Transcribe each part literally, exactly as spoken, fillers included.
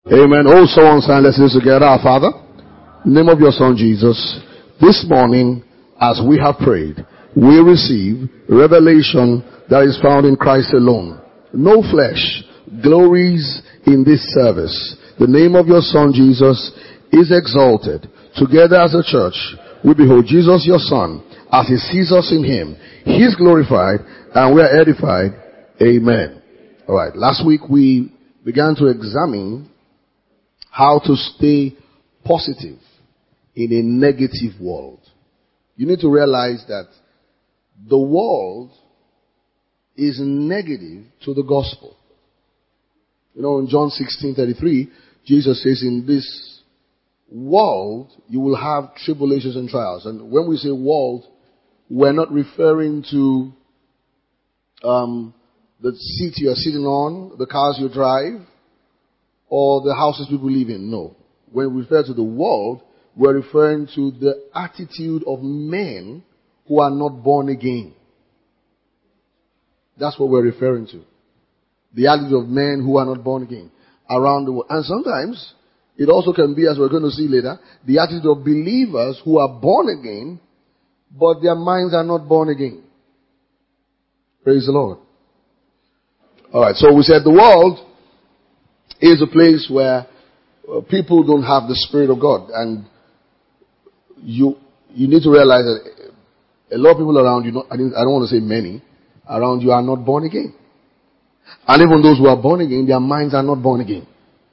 Amen. Oh, so on, sign. Let's do this together. Our Father, in the name of your Son Jesus, this morning, as we have prayed, we receive revelation that is found in Christ alone. No flesh glories in this service. The name of your Son Jesus is exalted. Together as a church, we behold Jesus, your Son, as he sees us in him. He is glorified and we are edified. Amen. All right. Last week we began to examine how to stay positive in a negative world. You need to realize that the world is negative to the gospel. You know, in John sixteen thirty-three, Jesus says, in this world, you will have tribulations and trials. And when we say world, we're not referring to um, the seat you're sitting on, the cars you drive, or the houses people live in. No. When we refer to the world, we're referring to the attitude of men who are not born again. That's what we're referring to. The attitude of men who are not born again around the world. And sometimes, it also can be, as we're going to see later, the attitude of believers who are born again, but their minds are not born again. Praise the Lord. Alright, so we said the world is a place where uh, people don't have the Spirit of God. And you you need to realize that a lot of people around you, not, I don't want to say many, around you are not born again. And even those who are born again, their minds are not born again.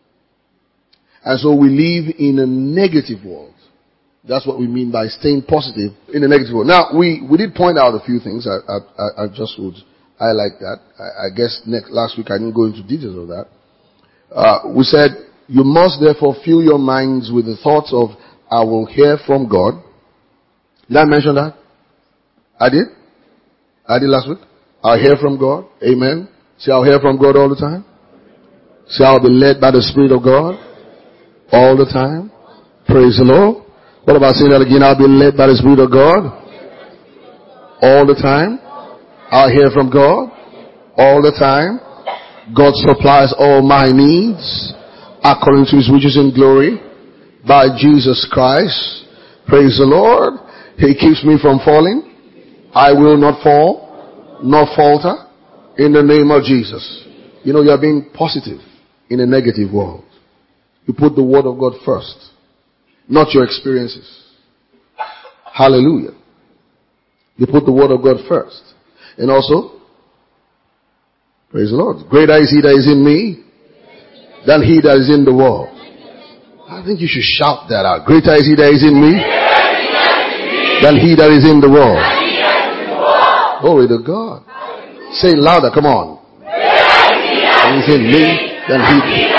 And so we live in a negative world. That's what we mean by staying positive in a negative world. Now, we, we did point out a few things. I, I, I just would highlight that. I, I guess next, last week I didn't go into details of that. Uh, we said, you must therefore fill your minds with the thoughts of, I will hear from God. Did I mention that? I did? I did last week? I'll hear from God. Amen. See, I'll hear from God all the time. See, I'll be led by the Spirit of God all the time. Praise the Lord. What about saying that again? I'll be led by the Spirit of God all the time. I'll hear from God all the time. God supplies all my needs according to his riches in glory by Jesus Christ. Praise the Lord. He keeps me from falling. I will not fall, nor falter in the name of Jesus. You know, you are being positive in a negative world. You put the word of God first, not your experiences. Hallelujah. You put the word of God first. And also, praise the Lord. Greater is he that is in me than he that is in the world. I think you should shout that out. Greater is he that is in me than he that is in the world. Glory to God. Say it louder. Come on. He is in me than he.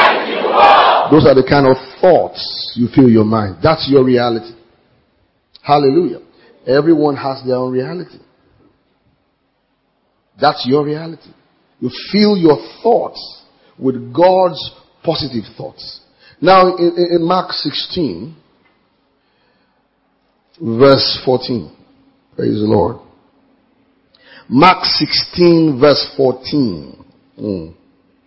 Those are the kind of thoughts you fill your mind. That's your reality. Hallelujah. Everyone has their own reality. That's your reality. You fill your thoughts with God's positive thoughts. Now, in, in Mark sixteen, verse fourteen. Praise the Lord. Mark sixteen, verse fourteen. Mm.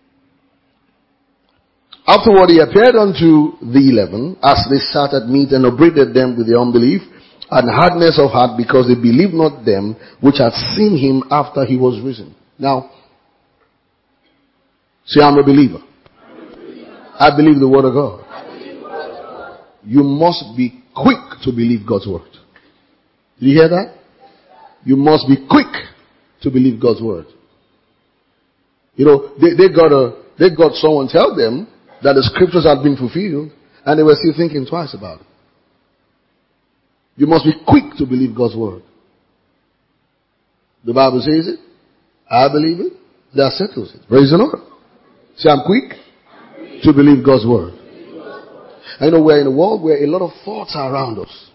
Afterward, he appeared unto the eleven as they sat at meat and upbraided them with their unbelief and hardness of heart, because they believed not them which had seen him after he was risen. Now, say, I'm a believer. I believe the word of God. You must be quick to believe God's word. Did you hear that? You must be quick to believe God's word. You know, they, they got a, they got someone tell them that the scriptures had been fulfilled, and they were still thinking twice about it. You must be quick to believe God's word. The Bible says it. I believe it. That settles it. Praise the Lord. Say, I'm quick to believe God's word. I know we're in a world where a lot of thoughts are around us.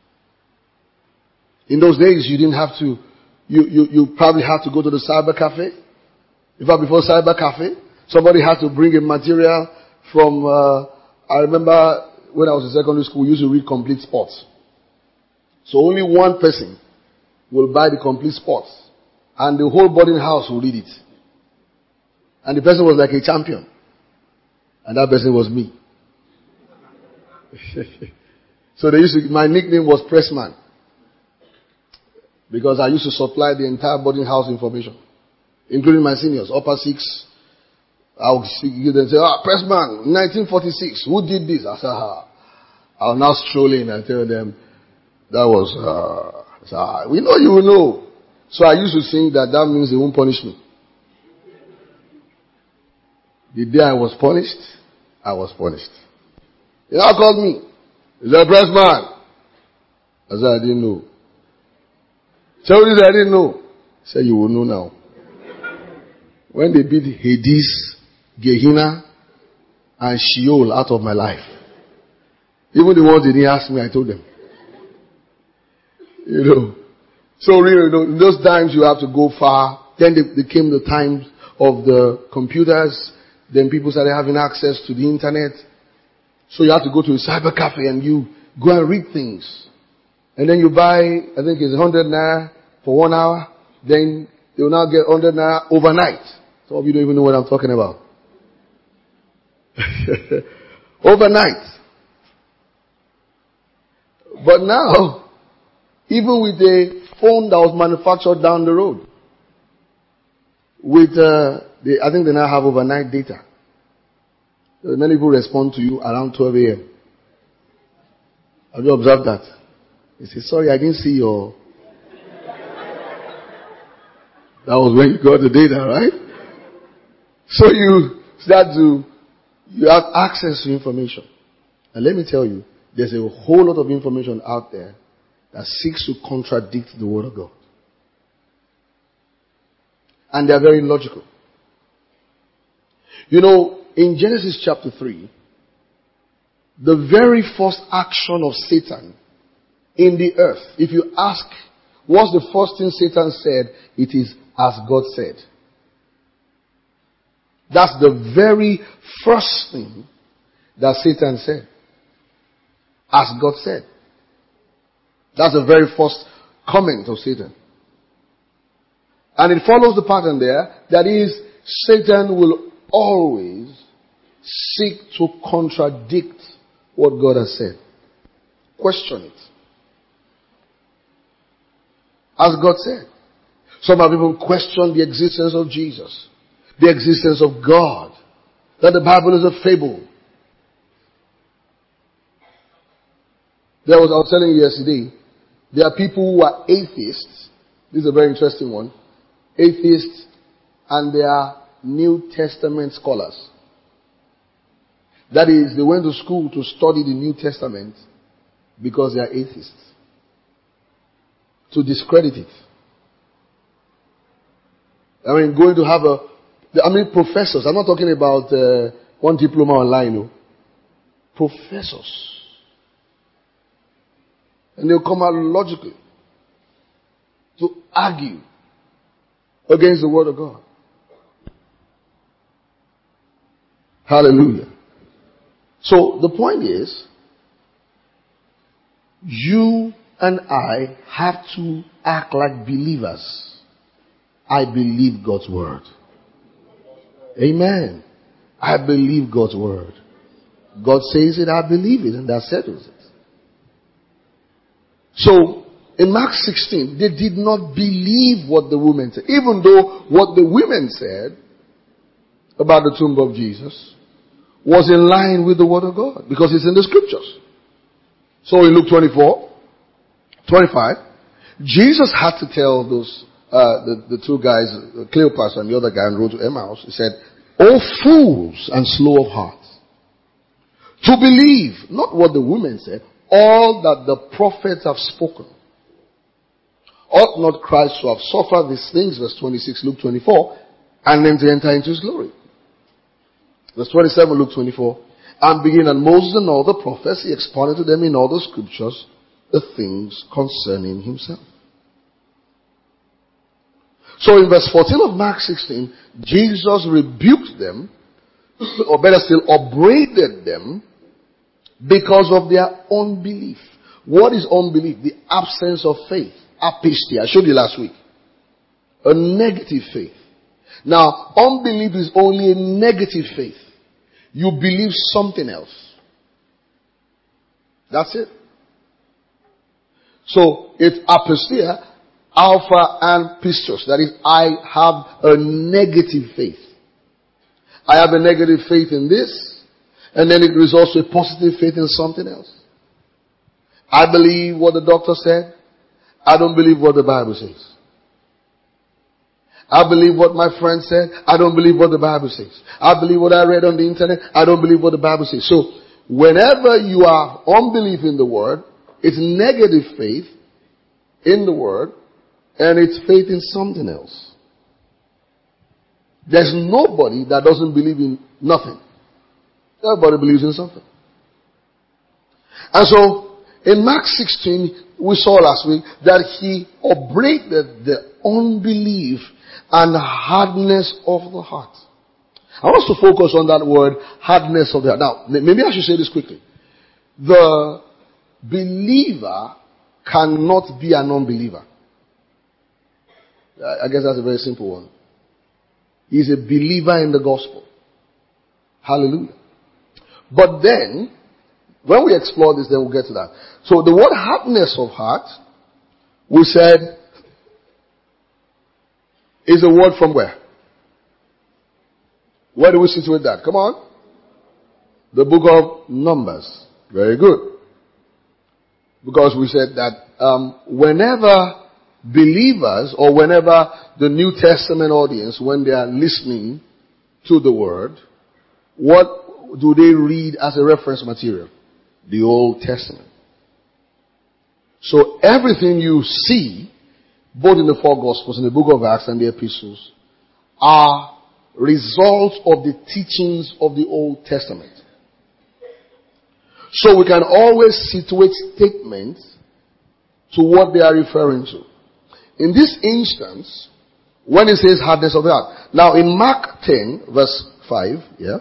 In those days, you didn't have to, you, you, you probably had to go to the cyber cafe. In fact, before cyber cafe, somebody had to bring a material from, uh, I remember when I was in secondary school, we used to read Complete Sports. So only one person will buy the Complete Sports, and the whole boarding house will read it. And the person was like a champion. And that person was me. So they used to, my nickname was Pressman. Because I used to supply the entire boarding house information. Including my seniors, upper six. I would give them say, ah, Pressman, nineteen forty-six, who did this? I said, ah. I'll now stroll in and tell them, that was, uh, so, ah, we know you will know. So I used to think that that means they won't punish me. The day I was punished, I was punished. They now called me. He said, Pressman. I said, I didn't know. So he said, I didn't know. He said, you will know now. When they beat Hades, Gehenna, and Sheol out of my life. Even the ones they didn't ask me, I told them. You know. So really, you know, in those times you have to go far. Then they, they came the times of the computers. Then people started having access to the internet. So you have to go to a cyber cafe and you go and read things. And then you buy, I think it's one hundred naira for one hour. Then they will now get one hundred naira overnight. Some of you don't even know what I'm talking about. Overnight. But now, even with a phone that was manufactured down the road, with, uh, the, I think they now have overnight data. So many people respond to you around twelve a.m. Have you observed that? They say, sorry, I didn't see your... That was when you got the data, right? So you start to, you have access to information. And let me tell you, there's a whole lot of information out there that seeks to contradict the Word of God. And they are very logical. You know, in Genesis chapter three, the very first action of Satan in the earth, if you ask, what's the first thing Satan said? It is, as God said. That's the very first thing that Satan said. As God said. That's the very first comment of Satan. And it follows the pattern there. That is, Satan will always seek to contradict what God has said. Question it. As God said. Some have even questioned the existence of Jesus. The existence of God. That the Bible is a fable. There was, I was telling you yesterday, there are people who are atheists. This is a very interesting one. Atheists, and they are New Testament scholars. That is, they went to school to study the New Testament because they are atheists. To discredit it. I mean, going to have a, I mean, professors. I'm not talking about uh, one diploma online, no. Professors. And they'll come out logically to argue against the Word of God. Hallelujah. So the point is, you and I have to act like believers. I believe God's Word. Amen. I believe God's Word. God says it, I believe it, and that settles it. So, in Mark sixteen, they did not believe what the women said. Even though what the women said about the tomb of Jesus was in line with the Word of God. Because it's in the Scriptures. So in Luke twenty-four, twenty-five, Jesus had to tell those, uh, the, the two guys, Cleopas and the other guy on the road to Emmaus, he said, "O fools and slow of heart, to believe not what the women said, all that the prophets have spoken. Ought not Christ to have suffered these things," verse twenty-six, Luke twenty-four, "and then to enter into his glory?" Verse twenty-seven, Luke twenty-four, "And beginning at Moses and all the prophets, he expounded to them in all the scriptures the things concerning himself." So in verse fourteen of Mark sixteen, Jesus rebuked them, or better still, upbraided them because of their unbelief. What is unbelief? The absence of faith. Apistia. I showed you last week. A negative faith. Now, unbelief is only a negative faith. You believe something else. That's it. So it's apostia, alpha, and pistos. That is, I have a negative faith. I have a negative faith in this, and then it results to a positive faith in something else. I believe what the doctor said. I don't believe what the Bible says. I believe what my friend said. I don't believe what the Bible says. I believe what I read on the internet. I don't believe what the Bible says. So, whenever you are unbelief in the Word, it's negative faith in the Word, and it's faith in something else. There's nobody that doesn't believe in nothing. Everybody believes in something. And so, in Mark sixteen, we saw last week that he upbraided the unbelief and hardness of the heart. I want us to focus on that word, hardness of the heart. Now, maybe I should say this quickly. The believer cannot be an unbeliever. I guess that's a very simple one. He's a believer in the gospel. Hallelujah. But then, when we explore this, then we'll get to that. So the word hardness of heart, we said, is a word from where? Where do we situate that? Come on. The book of Numbers. Very good. Because we said that um, whenever believers, or whenever the New Testament audience, when they are listening to the word, what do they read as a reference material? The Old Testament. So everything you see, both in the four Gospels, in the book of Acts and the epistles, are results of the teachings of the Old Testament. So we can always situate statements to what they are referring to. In this instance, when it says hardness of the heart. Now in Mark ten, verse five, yeah.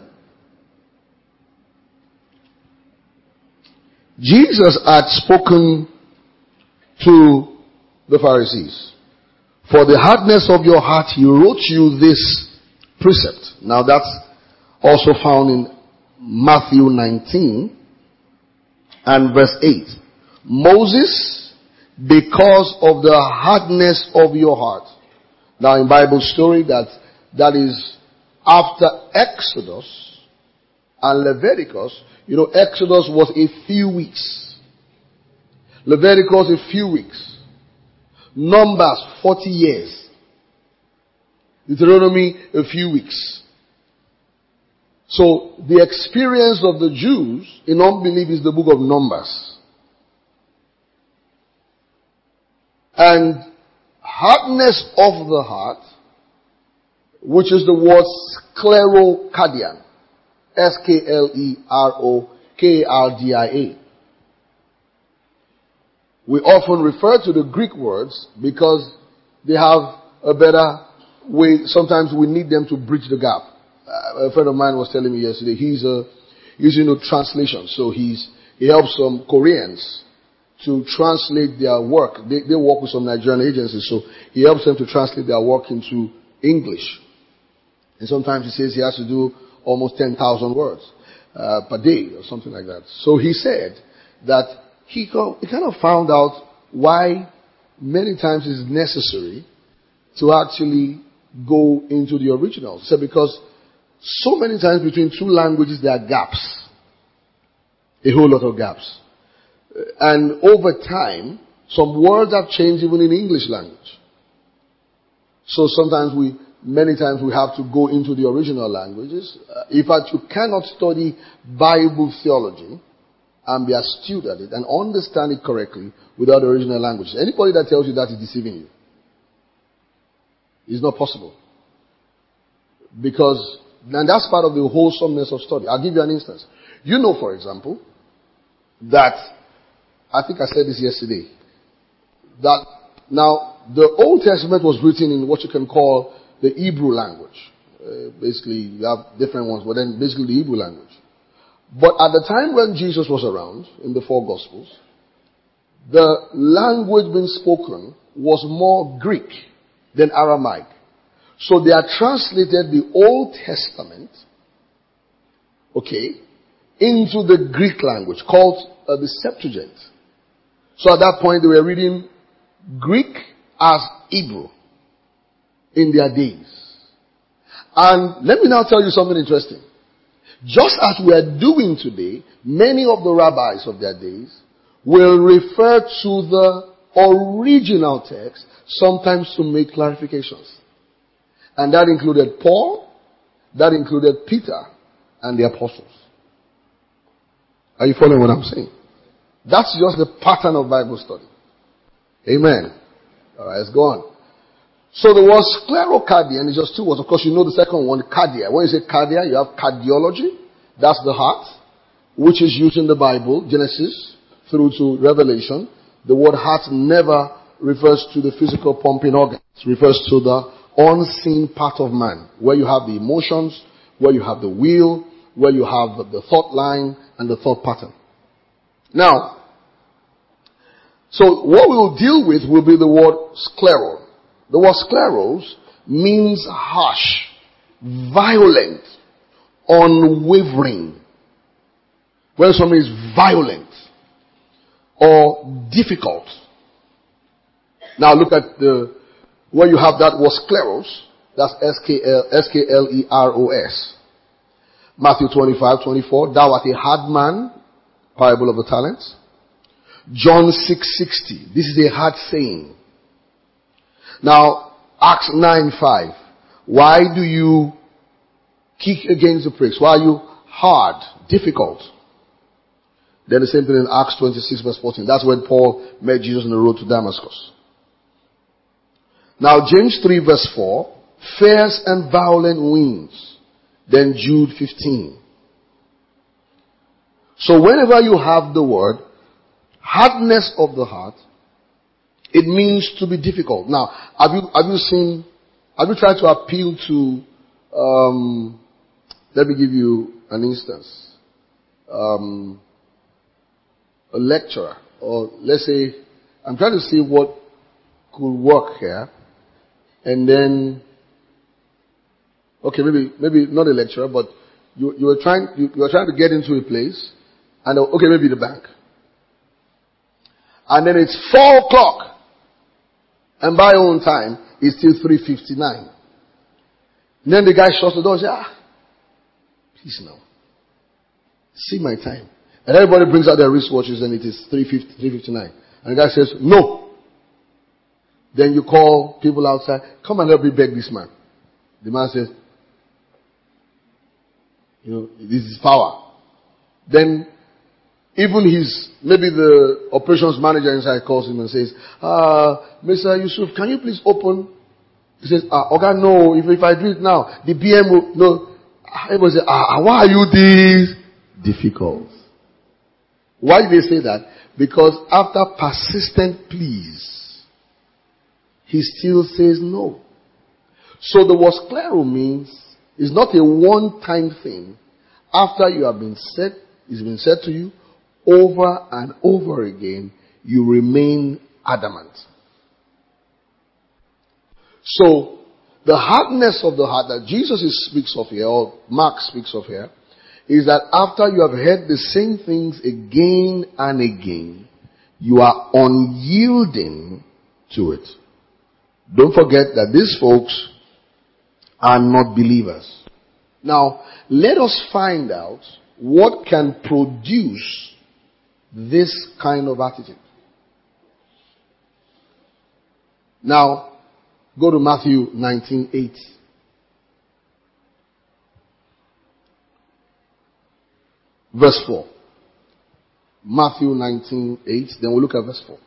Jesus had spoken to the Pharisees. For the hardness of your heart, he wrote you this precept. Now that's also found in Matthew nineteen and verse eight. Moses, because of the hardness of your heart. Now in Bible story, that, that is after Exodus and Leviticus. You know, Exodus was a few weeks. Leviticus a few weeks. Numbers, forty years. Deuteronomy, a few weeks. So, the experience of the Jews in unbelief is the book of Numbers. And hardness of the heart, which is the word sclerocardian. S K L E R O K A R D I A. We often refer to the Greek words because they have a better way. Sometimes we need them to bridge the gap. Uh, a friend of mine was telling me yesterday, he's uh, using a translation. So he's, he helps some Koreans to translate their work. They, they work with some Nigerian agencies, so he helps them to translate their work into English. And sometimes he says he has to do almost ten thousand words uh, per day or something like that. So he said that he, co- he kind of found out why many times it's necessary to actually go into the original. He said because so many times between two languages there are gaps. A whole lot of gaps. And over time, some words have changed even in English language. So sometimes we, many times we have to go into the original languages. Uh, in fact, you cannot study Bible theology and be astute at it and understand it correctly without the original language. Anybody that tells you that is deceiving you. It's not possible. Because, and that's part of the wholesomeness of study. I'll give you an instance. You know, for example, that, I think I said this yesterday, that now the Old Testament was written in what you can call the Hebrew language. Uh, basically, you have different ones, but then basically the Hebrew language. But at the time when Jesus was around, in the four Gospels, the language being spoken was more Greek than Aramaic. So they had translated the Old Testament, okay, into the Greek language called uh, the Septuagint. So at that point they were reading Greek as Hebrew in their days. And let me now tell you something interesting. Just as we are doing today, many of the rabbis of their days will refer to the original text sometimes to make clarifications. And that included Paul, that included Peter, and the apostles. Are you following what I'm saying? That's just the pattern of Bible study. Amen. Alright, let's go on. So there was sclerocardia, and it's just two words. Of course, you know the second one, cardia. When you say cardia, you have cardiology. That's the heart, which is used in the Bible, Genesis through to Revelation. The word heart never refers to the physical pumping organ. It refers to the unseen part of man, where you have the emotions, where you have the will, where you have the thought line and the thought pattern. Now, so what we will deal with will be the word sclero. The word scleros means harsh, violent, unwavering. When something is violent or difficult. Now look at the, where you have that word scleros, that's S K L, S K L E R O S. Matthew twenty-five, twenty-four, thou art a hard man, parable of the talents. John six, sixty, this is a hard saying. Now, Acts nine, five, why do you kick against the pricks? Why are you hard, difficult? Then the same thing in Acts twenty-six, verse fourteen. That's when Paul met Jesus on the road to Damascus. Now, James three, verse four, fierce and violent winds. Then Jude fifteen. So whenever you have the word hardness of the heart, it means to be difficult. Now, have you have you seen? Have you tried to appeal to? Um, let me give you an instance. Um, a lecturer, or let's say, I'm trying to see what could work here, and then, okay, maybe maybe not a lecturer, but you you were trying you, you were trying to get into a place, and okay, maybe the bank, and then it's four o'clock. And by your own time, it's still three fifty-nine. Then the guy shuts the door and says, ah, please now. See my time. And everybody brings out their wristwatches and it is three fifty, three fifty-nine. And the guy says, no. Then you call people outside, come and help me beg this man. The man says, you know, this is power. Then even his, maybe the operations manager inside calls him and says, uh, Mister Yusuf, can you please open? He says, ah, okay, no, if, if I do it now, the B M will, no. Everybody says, ah, why are you this difficult? Why do they say that? Because after persistent pleas, he still says no. So the word sclero means, it's not a one-time thing. After you have been said, it's been said to you, over and over again, you remain adamant. So, the hardness of the heart that Jesus is, speaks of here, or Mark speaks of here, is that after you have heard the same things again and again, you are unyielding to it. Don't forget that these folks are not believers. Now, let us find out what can produce this kind of attitude. Now, go to Matthew nineteen eight. Verse four. Matthew nineteen eight. Then we'll look at verse four.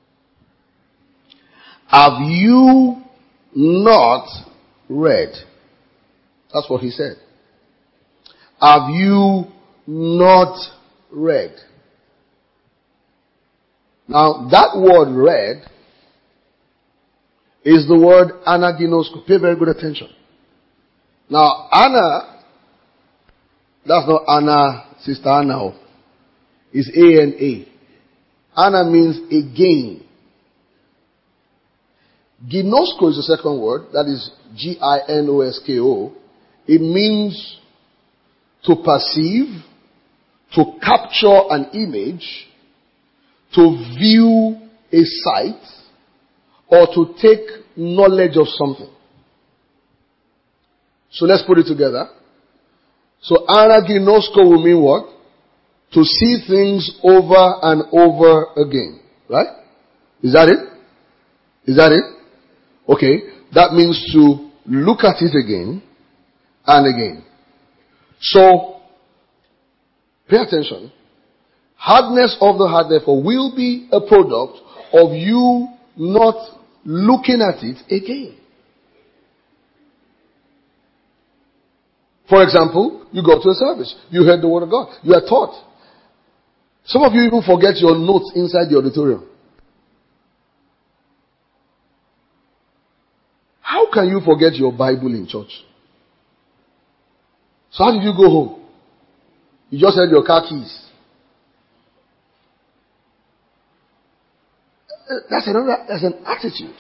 Have you not read? That's what he said. Have you not read? Now, that word read is the word anaginosko. Pay very good attention. Now, Anna, that's not Anna, Sister Anna. It's A N A. Anna means again. Ginosko is the second word. That is G I N O S K O. It means to perceive, to capture an image, to view a sight, or to take knowledge of something. So let's put it together. So anaginosko will mean what? To see things over and over again. Right? Is that it? Is that it? Okay. That means to look at it again and again. So, pay attention. Hardness of the heart, therefore, will be a product of you not looking at it again. For example, you go to a service. You heard the word of God. You are taught. Some of you even forget your notes inside the auditorium. How can you forget your Bible in church? So how did you go home? You just had your car keys. That's another, that's an attitude.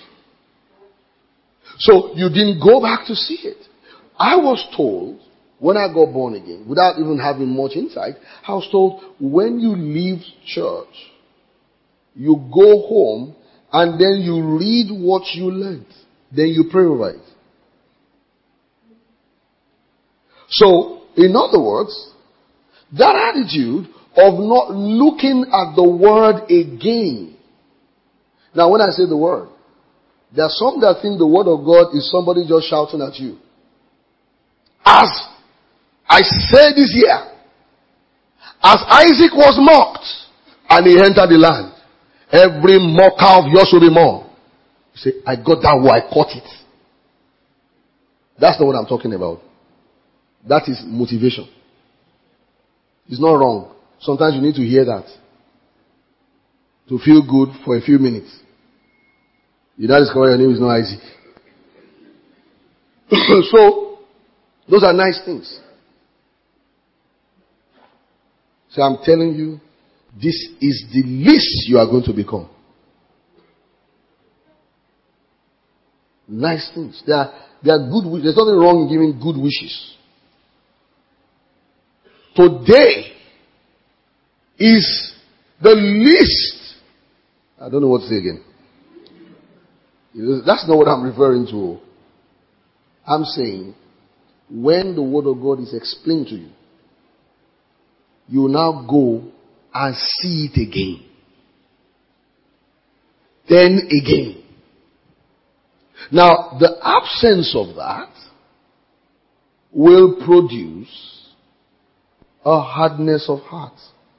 So you didn't go back to see it. I was told, when I got born again, without even having much insight, I was told, when you leave church, you go home and then you read what you learned. Then you pray over it. So, in other words, that attitude of not looking at the word again. Now, when I say the word, there are some that think the word of God is somebody just shouting at you. As I say this here, as Isaac was mocked and he entered the land, every mocker of yours will be mocked. You say, I got that word, I caught it. That's not what I'm talking about. That is motivation. It's not wrong. Sometimes you need to hear that to feel good for a few minutes. You now discover your name is not Isaac. So, those are nice things. So I'm telling you, this is the least you are going to become. Nice things. They are, they are good. There's nothing wrong in giving good wishes. Today is the least. I don't know what to say again. That's not what I'm referring to. I'm saying, when the word of God is explained to you, you now go and see it again. Then again. Now, the absence of that will produce a hardness of heart.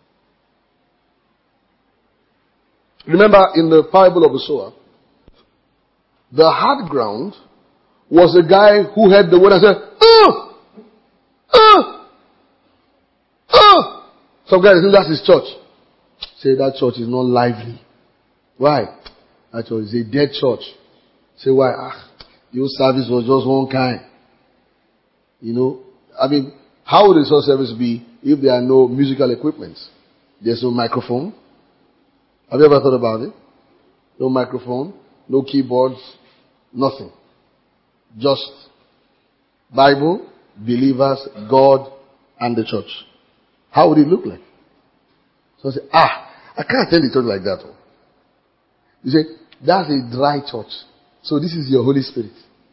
Remember in the parable of the sower, the hard ground was a guy who heard the word and said, oh! Oh! Oh! Some guys think that's his church. Say that church is not lively. Why? That church is a dead church. Say why? Ah, your service was just one kind. You know, I mean, how would the church service be if there are no musical equipment? There's no microphone. Have you ever thought about it? No microphone, no keyboards, nothing. Just Bible, believers, God, and the church. How would it look like? So I say, ah, I can't tell the church like that. You say, that's a dry church. So this is your Holy Spirit.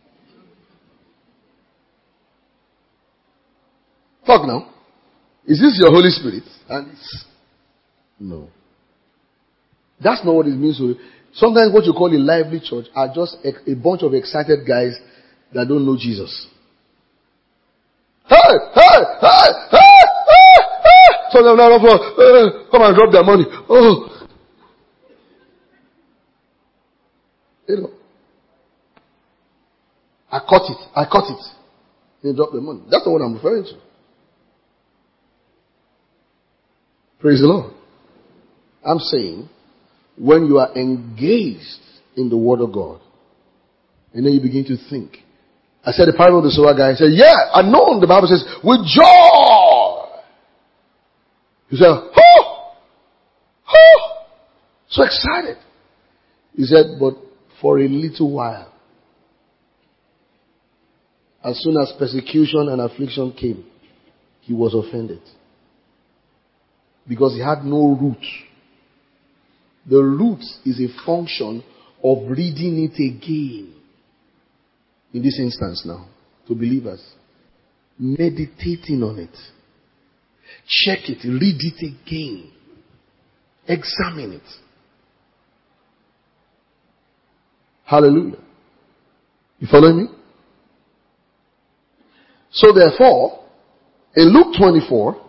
Talk now. Is this your Holy Spirit? And it's, no. That's not what it means. Sometimes what you call a lively church are just a, a bunch of excited guys that don't know Jesus. Hey, hey, hey, hey, hey, hey. So they're not uh, come and drop their money. Oh, you know. I caught it. I caught it. They drop the money. That's not what I'm referring to. Praise the Lord. I'm saying, when you are engaged in the Word of God, and then you begin to think. I said the parable of the sower guy. He said, yeah, I know the Bible says, with joy. He said, oh, oh, so excited. He said, but for a little while, as soon as persecution and affliction came, he was offended. because it had no root. The root is a function of reading it again. In this instance now, to believers. Meditating on it. Check it, read it again. Examine it. Hallelujah. You follow me? So therefore, in Luke twenty-four,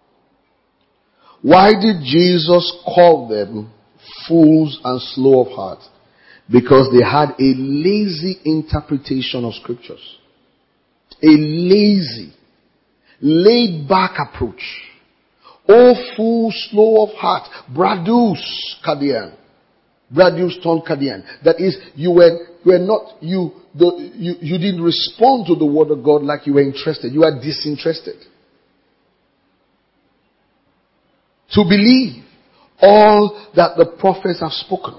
why did Jesus call them fools and slow of heart? Because they had a lazy interpretation of scriptures. A lazy, laid back approach. Oh, fool, slow of heart. Bradus Kadian. Bradus ton Kadian. That is, you were, you were not, you, the, you, you didn't respond to the word of God like you were interested. You are disinterested. To believe all that the prophets have spoken.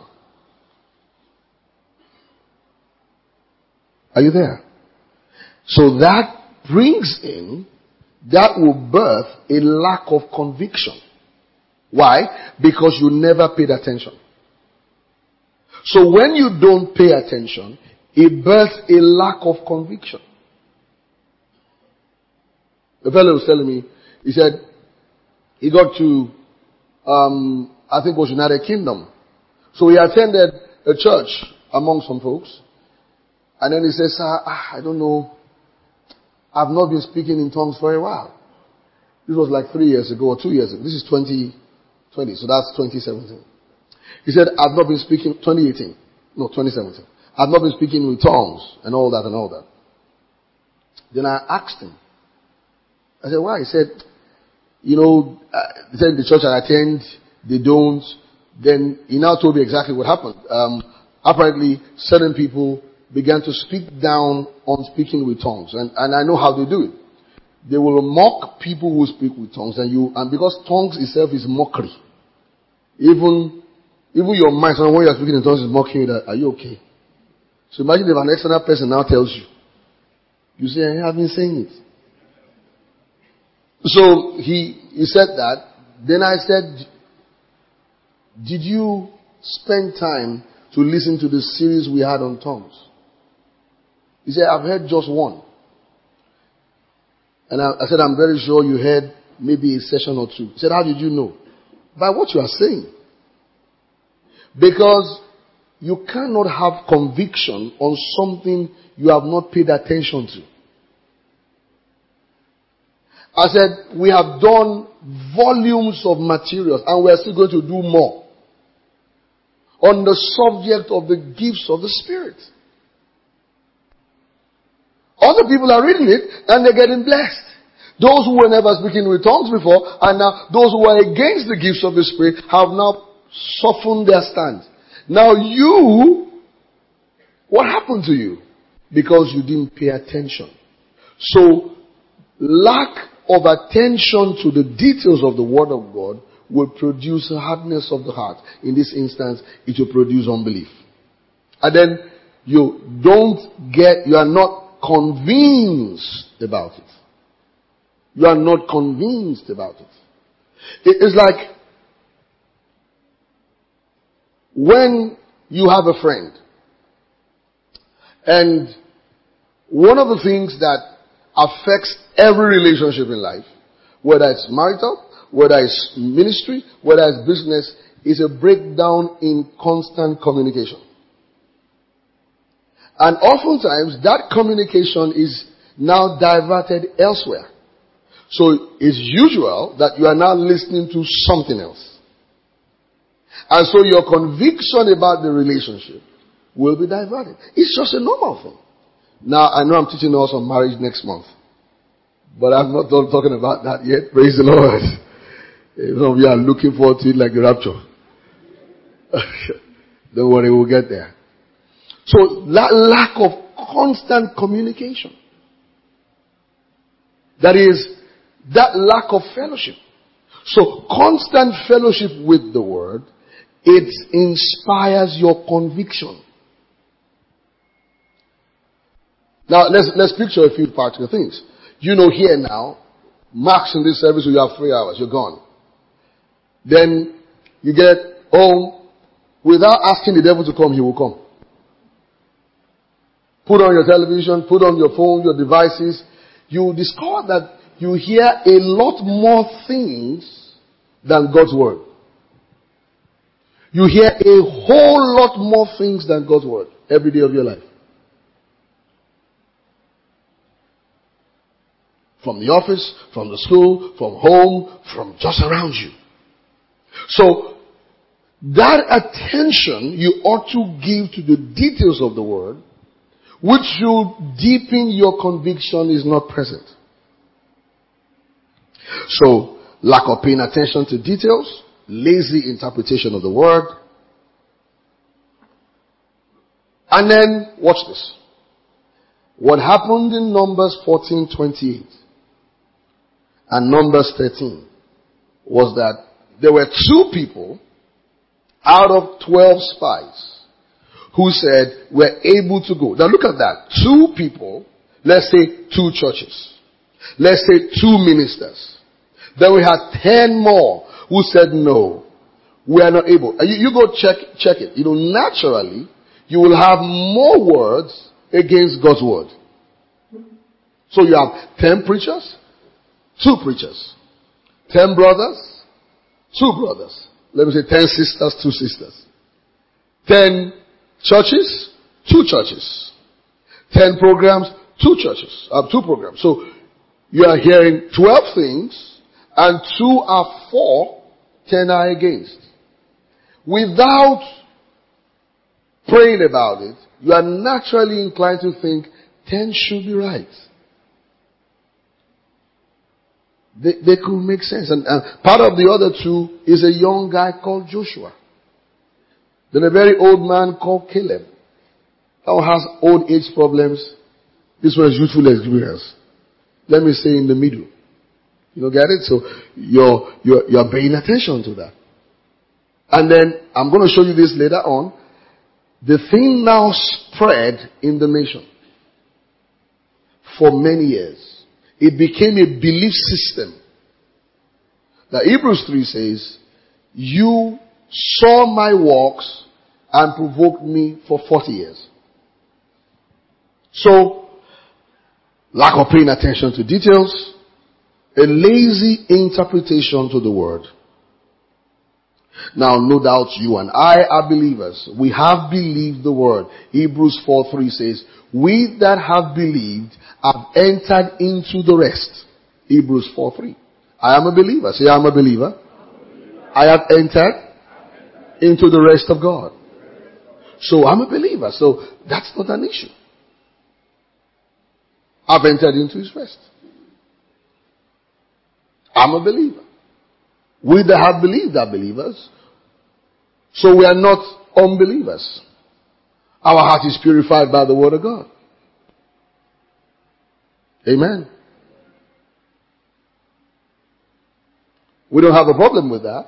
Are you there? So that brings in, that will birth a lack of conviction. Why? Because you never paid attention. So when you don't pay attention, it births a lack of conviction. The fellow was telling me, he said, he got to, um, I think it was United Kingdom. So he attended a church among some folks. And then he says, ah, I don't know. I've not been speaking in tongues for a while. This was like three years ago or two years ago. This is twenty twenty, so that's twenty seventeen. He said, I've not been speaking, twenty eighteen. No, twenty seventeen. I've not been speaking with tongues and all that and all that. Then I asked him. I said, why? He said, you know, uh, he said the church I attend, they don't. Then he now told me exactly what happened. Um, apparently, certain people began to speak down on speaking with tongues. And, and I know how they do it. They will mock people who speak with tongues. And you, and because tongues itself is mockery. Even, even your mind, when you're speaking in tongues is mocking you, that, are you okay? So imagine if an external person now tells you. You say, I have been saying it. So he, he said that. Then I said, did you spend time to listen to the series we had on tongues? He said, I've heard just one. And I, I said, I'm very sure you heard maybe a session or two. He said, how did you know? By what you are saying. Because you cannot have conviction on something you have not paid attention to. I said, we have done volumes of materials and we are still going to do more on the subject of the gifts of the Spirit. Other people are reading it and they're getting blessed. Those who were never speaking with tongues before, and now those who are against the gifts of the Spirit have now softened their stand. Now you, what happened to you? Because you didn't pay attention. So, lack of attention to the details of the Word of God will produce hardness of the heart. In this instance, it will produce unbelief. And then you don't get, you are not convinced about it. You are not convinced about it. It's like when you have a friend, and one of the things that affects every relationship in life, whether it's marital, whether it's ministry, whether it's business, is a breakdown in constant communication. And oftentimes that communication is now diverted elsewhere. So it's usual that you are now listening to something else. And so your conviction about the relationship will be diverted. It's just a normal thing. Now, I know I'm teaching us on marriage next month. But I'm not done talking about that yet. Praise the Lord. Some of you are looking forward to it like the rapture. Don't worry, we'll get there. So, that lack of constant communication. That is, that lack of fellowship. So, constant fellowship with the Word, it inspires your conviction. Now, let's, let's picture a few practical things. You know, here now, max in this service, you have three hours, you're gone. Then you get home, without asking the devil to come, he will come. Put on your television, put on your phone, your devices. You will discover that you hear a lot more things than God's word. You hear a whole lot more things than God's word every day of your life. From the office, from the school, from home, from just around you. So, that attention you ought to give to the details of the word, which should deepen your conviction, is not present. So, lack of paying attention to details, lazy interpretation of the word. And then, watch this. What happened in Numbers fourteen twenty-eight and Numbers thirteen was that there were two people out of twelve spies who said, we're able to go. Now look at that. Two people, let's say two churches. Let's say two ministers. Then we had ten more who said, no, we are not able. You, you go check, check it. You know, naturally, you will have more words against God's word. So you have ten preachers, two preachers. Ten brothers, two brothers. Let me say ten sisters, two sisters. Ten churches, two churches. Ten programs, two churches. Uh, two programs. So you are hearing twelve things, and two are for, ten are against. Without praying about it, you are naturally inclined to think ten should be right. They, they could make sense. And, and part of the other two is a young guy called Joshua. Then a very old man called Caleb. That one has old age problems. This one is youthful experience. Let me say in the middle. You don't get it? So you're, you're, you're paying attention to that. And then I'm going to show you this later on. The thing now spread in the nation for many years. It became a belief system. Now Hebrews three says, you saw my works and provoked me for forty years. So, lack of paying attention to details, a lazy interpretation to the word. Now, no doubt you and I are believers. We have believed the word. Hebrews four three says, we that have believed have entered into the rest. Hebrews four three. I am a believer. Say, I am a believer. I have entered into the rest of God. So I'm a believer. So that's not an issue. I've entered into his rest. I'm a believer. We that have believed are believers. So we are not unbelievers. Our heart is purified by the word of God. Amen. We don't have a problem with that.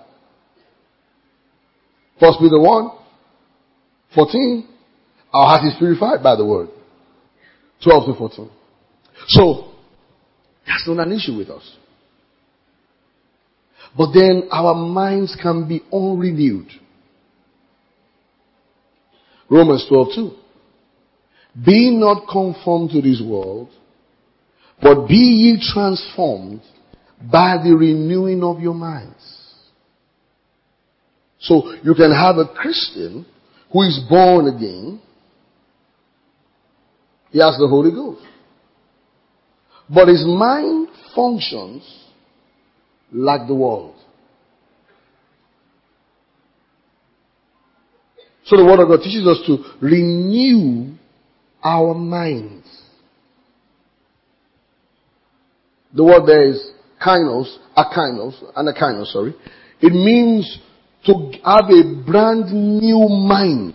First Peter one, fourteen, our heart is purified by the word. twelve to fourteen. So, that's not an issue with us. But then our minds can be unrenewed. Romans twelve two. Be not conformed to this world, but be ye transformed by the renewing of your minds. So you can have a Christian who is born again. He has the Holy Ghost. But his mind functions like the world. So the Word of God teaches us to renew our minds. The word there is kainos, akainos, and akainos, sorry. It means to have a brand new mind.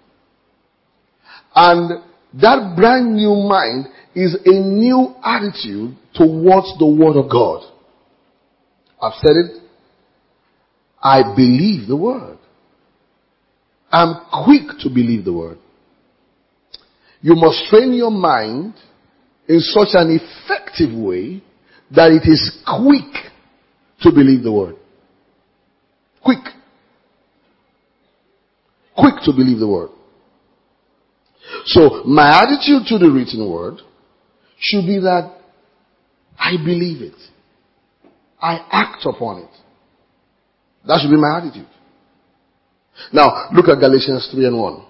And that brand new mind is a new attitude towards the Word of God. I've said it. I believe the Word. I'm quick to believe the Word. You must train your mind in such an effective way that it is quick to believe the Word. Quick. Quick to believe the word. So, my attitude to the written word should be that I believe it. I act upon it. That should be my attitude. Now, look at Galatians three and one.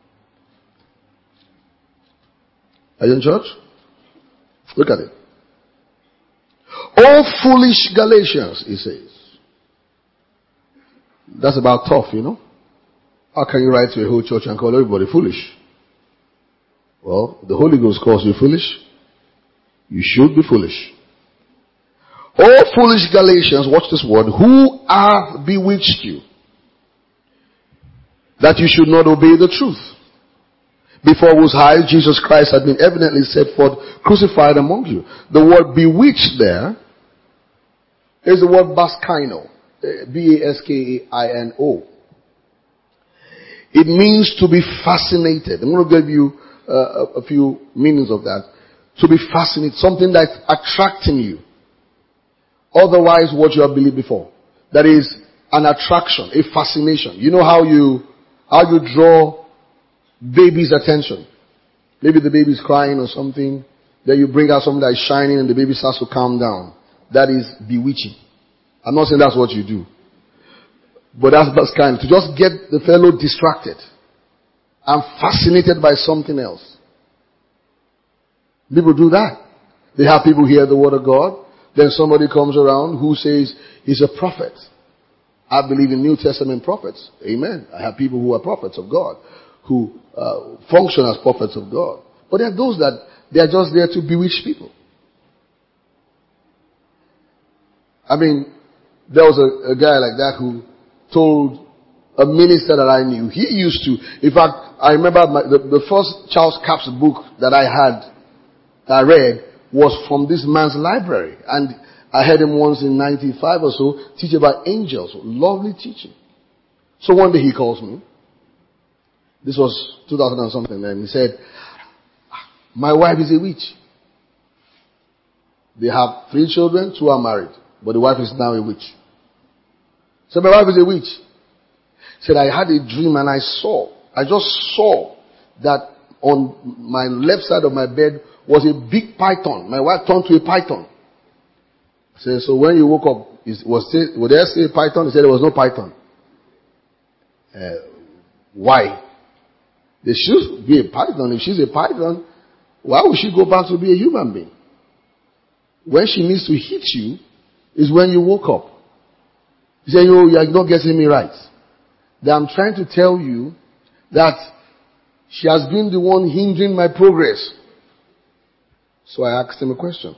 Are you in church? Look at it. Oh, foolish Galatians, he says. That's about tough, you know. How can you write to a whole church and call everybody foolish? Well, the Holy Ghost calls you foolish. You should be foolish. Oh, foolish Galatians, watch this word. Who have bewitched you, that you should not obey the truth, before whose eyes Jesus Christ had been evidently set forth, crucified among you? The word bewitched there is the word baskaino. B A S K A I N O. It means to be fascinated. I'm going to give you uh, a few meanings of that. To be fascinated. Something that's attracting you. Otherwise what you have believed before. That is an attraction, a fascination. You know how you, how you draw baby's attention. Maybe the baby's crying or something. Then you bring out something that is shining and the baby starts to calm down. That is bewitching. I'm not saying that's what you do. But that's, that's kind of, to just get the fellow distracted and fascinated by something else. People do that. They have people hear the word of God. Then somebody comes around who says he's a prophet. I believe in New Testament prophets. Amen. I have people who are prophets of God, who uh, function as prophets of God. But there are those that they are just there to bewitch people. I mean, there was a, a guy like that who told a minister that I knew. He used to, in fact, I remember my, the, the first Charles Capps book that I had, that I read, was from this man's library. And I heard him once in ninety-five or so teach about angels. Lovely teaching. So one day he calls me. This was two thousand and something, and he said, my wife is a witch. They have three children, two are married, but the wife is now a witch. So my wife is a witch. He said, I had a dream and I saw, I just saw that on my left side of my bed was a big python. My wife turned to a python. I said, so when you woke up, is, was, would there say python? He said there was no python. Uh, why? There should be a python. If she's a python, why would she go back to be a human being? When she needs to hit you is when you woke up. He said, oh, you're not getting me right. That I'm trying to tell you that she has been the one hindering my progress. So I asked him a question.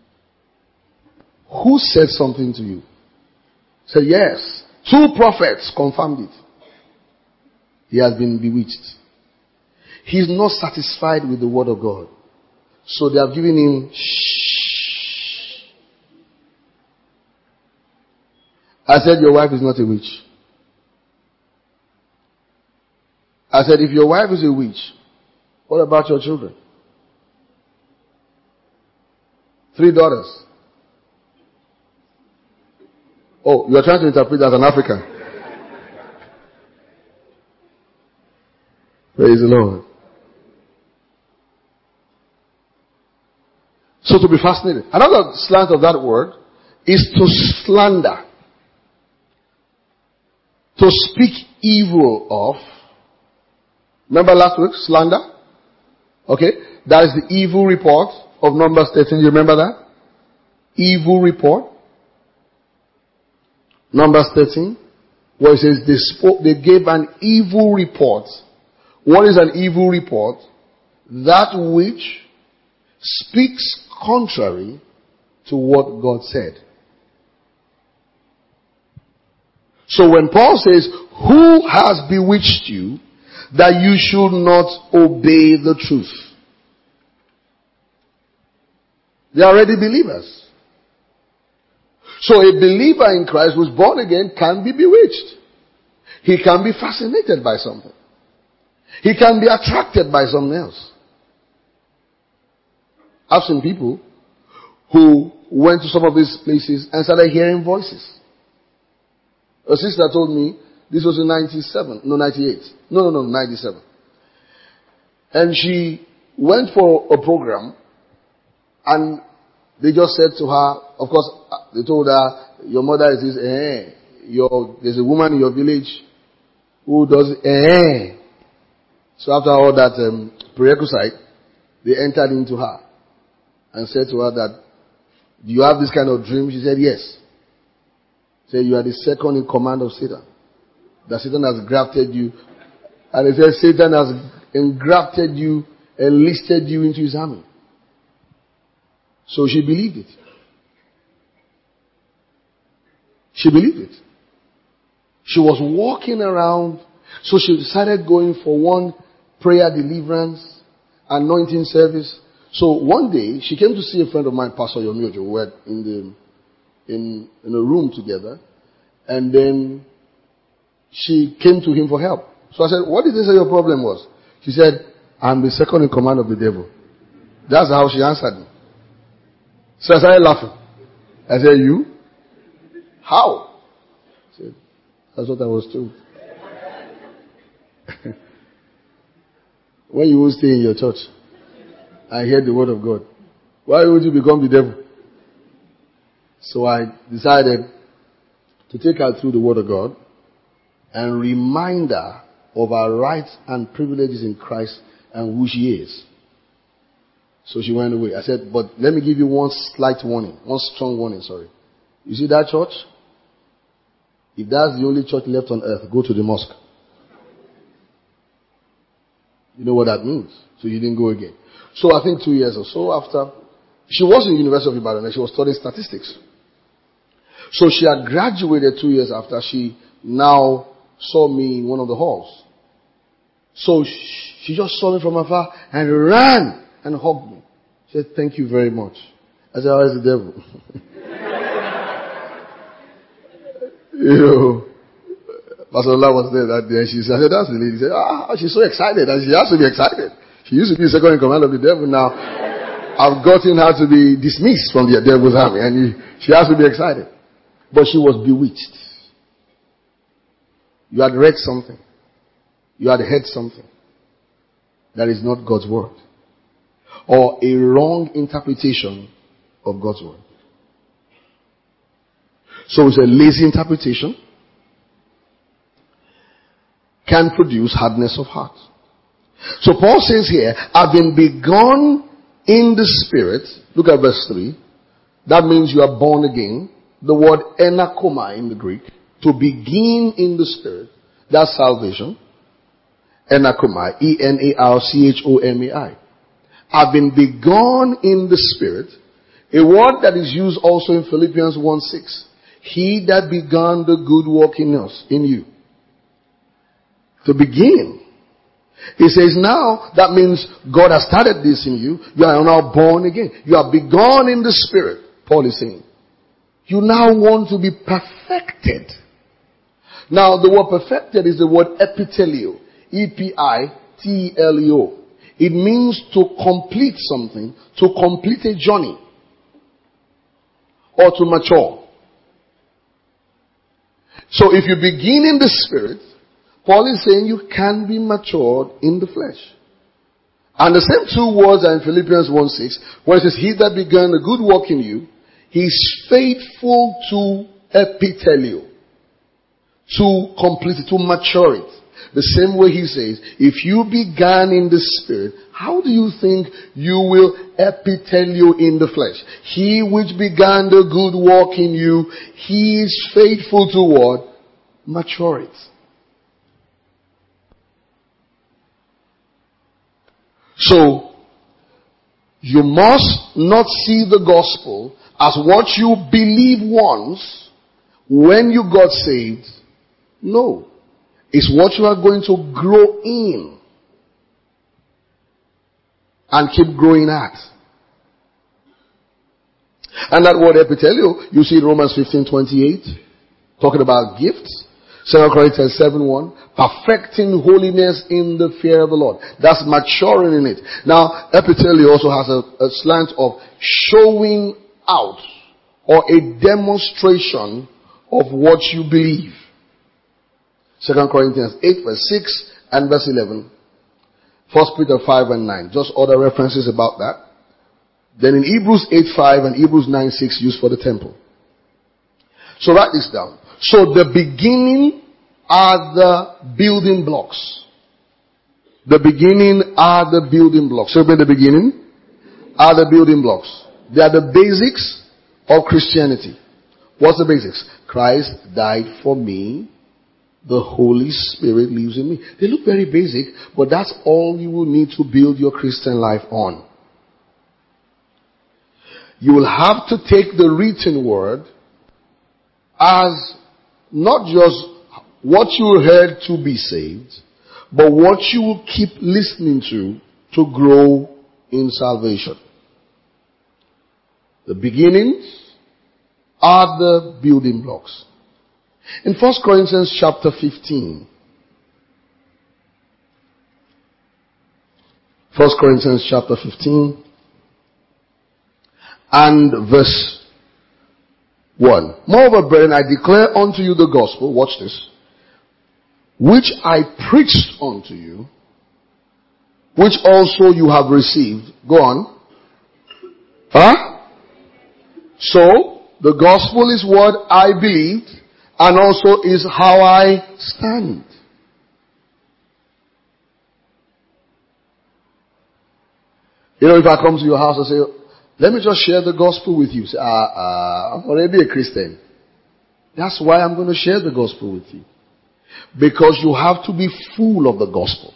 Who said something to you? He said, yes. Two prophets confirmed it. He has been bewitched. He is not satisfied with the word of God. So they have given him shh. I said, your wife is not a witch. I said, if your wife is a witch, what about your children? Three daughters. Oh, you are trying to interpret that as an African. Praise the Lord. So to be fascinated. Another slant of that word is to slander. To speak evil of. Remember last week? Slander? Okay. That is the evil report of Numbers thirteen. You remember that? Evil report. Numbers thirteen. Where it says they spoke, they gave an evil report. What is an evil report? That which speaks contrary to what God said. So when Paul says, who has bewitched you that you should not obey the truth? They are already believers. So a believer in Christ who is born again can be bewitched. He can be fascinated by something. He can be attracted by something else. I've seen people who went to some of these places and started hearing voices. A sister told me, this was in ninety-seven, no, ninety-eight. No, no, no, ninety-seven. And she went for a program, and they just said to her, of course, they told her, your mother is this, eh, your, there's a woman in your village who does, eh. So after all that um, prerequisite, they entered into her and said to her that, do you have this kind of dream? She said, yes. Said, you are the second in command of Satan. That Satan has grafted you. And they said, Satan has engrafted you, enlisted you into his army. So she believed it. She believed it. She was walking around. So she decided going for one prayer deliverance, anointing service. So one day, she came to see a friend of mine, Pastor Yomiojo. We were in the, in, in a room together. And then she came to him for help. So I said, what did they say your problem was? She said, I'm the second in command of the devil. That's how she answered me. So I started laughing. I said, you? How? She said, that's what I was told. When you will stay in your church, I hear the word of God. Why would you become the devil? So I decided to take her through the word of God and remind her of our rights and privileges in Christ and who she is. So she went away. I said, but let me give you one slight warning, one strong warning, sorry. You see that church? If that's the only church left on earth, go to the mosque. You know what that means. So you didn't go again. So I think two years or so after, she was in the University of Ibadan and she was studying statistics. So she had graduated two years after. She now saw me in one of the halls. So she just saw me from afar and ran and hugged me. She said, thank you very much. I said, how is the devil? You know, Pastor Allah was there that day. She said, that's the lady. She said, ah, she's so excited. And she has to be excited. She used to be second in command of the devil. Now, I've gotten her to be dismissed from the devil's army. And he, she has to be excited. But she was bewitched. You had read something. You had heard something. That is not God's word. Or a wrong interpretation of God's word. So it's a lazy interpretation. Can produce hardness of heart. So Paul says here, having begun in the Spirit, look at verse three. That means you are born again. The word enakoma in the Greek, to begin in the Spirit, that's salvation. Enakoma, E N A R C H O M A I. Having begun in the Spirit, a word that is used also in Philippians one six. He that began the good work in us, in you. To begin. He says now, that means God has started this in you. You are now born again. You are begun in the Spirit. Paul is saying. You now want to be perfected. Now the word perfected is the word epitelio. E P I T E L E O. It means to complete something, to complete a journey, or to mature. So if you begin in the Spirit, Paul is saying you can be matured in the flesh. And the same two words are in Philippians one six, where it says, he that began a good work in you, he is faithful to epitelio, to complete it, to mature it. The same way he says, if you began in the Spirit, how do you think you will epitelio in the flesh? He which began the good work in you, he is faithful to what? Mature it. So, you must not see the gospel as what you believe once when you got saved. No. It's what you are going to grow in and keep growing at. And that word epitelio, you see in Romans fifteen twenty-eight, talking about gifts. Second Corinthians seven one, perfecting holiness in the fear of the Lord. That's maturing in it. Now, epitelio also has a, a slant of showing out or a demonstration of what you believe. Second Corinthians eight verse six and verse eleven. First Peter five and nine. Just other references about that. Then in Hebrews eight five and Hebrews nine six used for the temple. So write this down. So the beginning are the building blocks. The beginning are the building blocks. So the beginning are the building blocks. They are the basics of Christianity. What's the basics? Christ died for me. The Holy Spirit lives in me. They look very basic, but that's all you will need to build your Christian life on. You will have to take the written word as not just what you heard to be saved, but what you will keep listening to to grow in salvation. The beginnings are the building blocks. In First Corinthians chapter fifteen, First Corinthians chapter fifteen and verse one. Moreover, brethren, I declare unto you the gospel, watch this, which I preached unto you, which also you have received. Go on. Huh? So, the gospel is what I believed, and also is how I stand. You know, if I come to your house and say, let me just share the gospel with you. Say, ah, ah, I'm already a Christian. That's why I'm going to share the gospel with you. Because you have to be full of the gospel.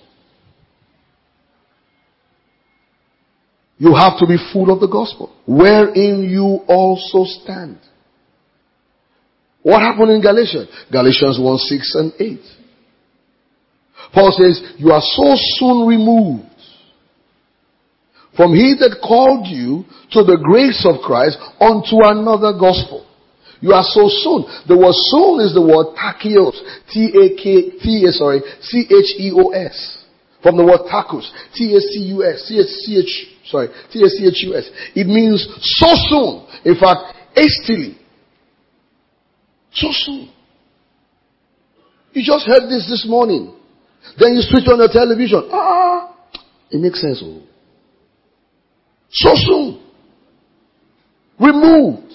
You have to be full of the gospel, wherein you also stand. What happened in Galatians? Galatians one, six and eight. Paul says, you are so soon removed from he that called you to the grace of Christ unto another gospel. You are so soon. The word soon is the word takios. T A K T, sorry, C H E O S. From the word tacos. T A C U S. C H H, sorry, T A C H U S. It means so soon. In fact, hastily. So soon. You just heard this this morning. Then you switch on the television. Ah, it makes sense. Oh. So soon. Removed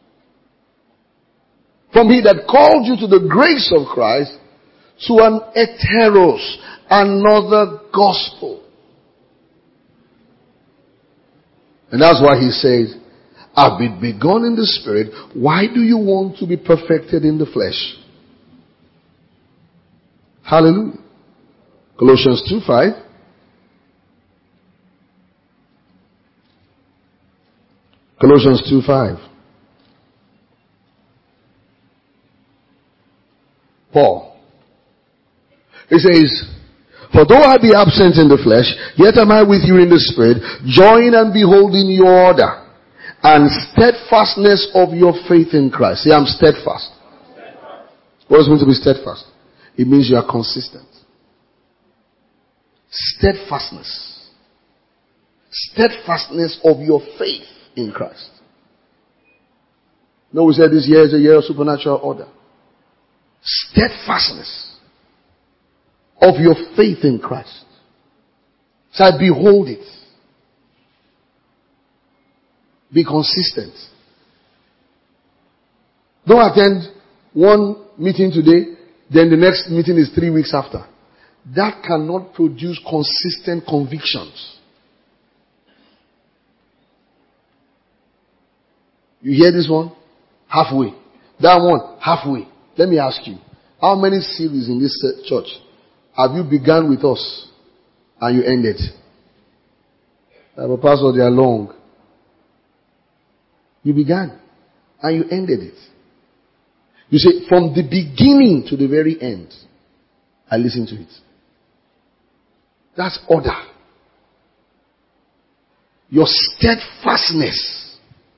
from he that called you to the grace of Christ to an heteros, another gospel. And that's why he says, I've been begun in the spirit. Why do you want to be perfected in the flesh? Hallelujah. Colossians two five. Colossians two five. Paul. He says, for though I be absent in the flesh, yet am I with you in the spirit, join and beholding your order and steadfastness of your faith in Christ. See, I'm steadfast. steadfast. What does it mean to be steadfast? It means you are consistent. Steadfastness. Steadfastness of your faith in Christ. No, we said this year is a year of supernatural order. Steadfastness of your faith in Christ. So I behold it. Be consistent. Don't attend one meeting today, then the next meeting is three weeks after. That cannot produce consistent convictions. You hear this one? Halfway. That one, halfway. Let me ask you, how many series in this church have you begun with us and you ended? But Pastor, they are long. You began and you ended it. You say, from the beginning to the very end, I listened to it. That's order. Your steadfastness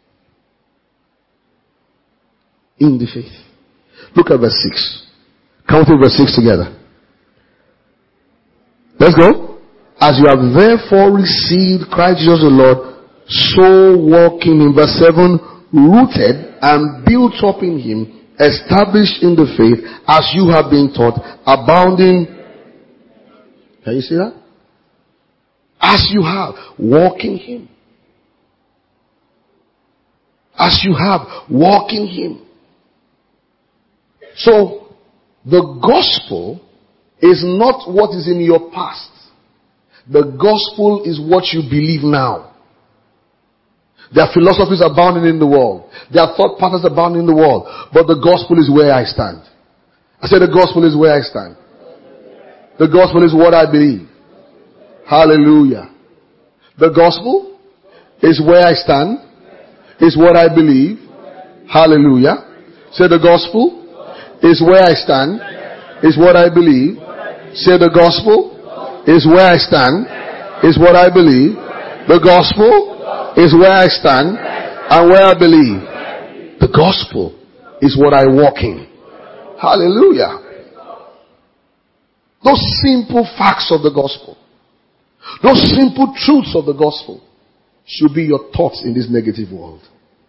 in the faith. Look at verse six. Count through verse six together. Let's go. As you have therefore received Christ Jesus the Lord, so walk in him. Verse seven, rooted and built up in him established in the faith as you have been taught, abounding. Can you see that? As you have, walk in Him. As you have, walk in Him. So, the gospel is not what is in your past. The gospel is what you believe now. There are philosophies abounding in the world. There are thought patterns abounding in the world. But the gospel is where I stand. I said the gospel is where I stand. The gospel is what I believe. Hallelujah. The gospel is where I stand. Is what I believe. Hallelujah. Say the gospel is where I stand. Is what I believe. Say the gospel is where I stand. Is what I believe. The gospel is where I stand and where I believe. The gospel is what I walk in. Hallelujah. Those simple facts of the gospel, those simple truths of the gospel should be your thoughts in this negative world.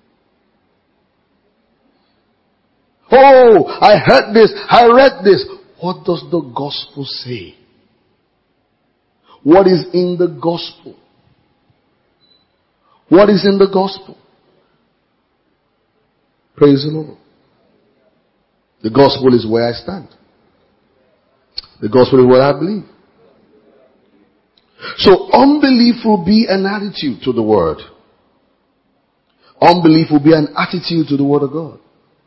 Oh, I heard this, I read this. What does the gospel say? What is in the gospel? What is in the gospel? Praise the Lord. The gospel is where I stand. The gospel is what I believe. So unbelief will be an attitude to the word. Unbelief will be an attitude to the word of God.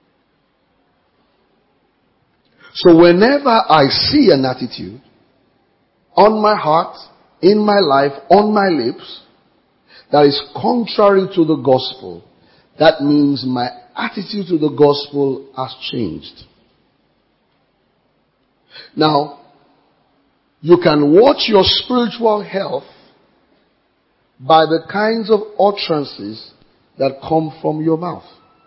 So whenever I see an attitude on my heart, in my life, on my lips, that is contrary to the gospel, that means my attitude to the gospel has changed. Now, you can watch your spiritual health by the kinds of utterances that come from your mouth.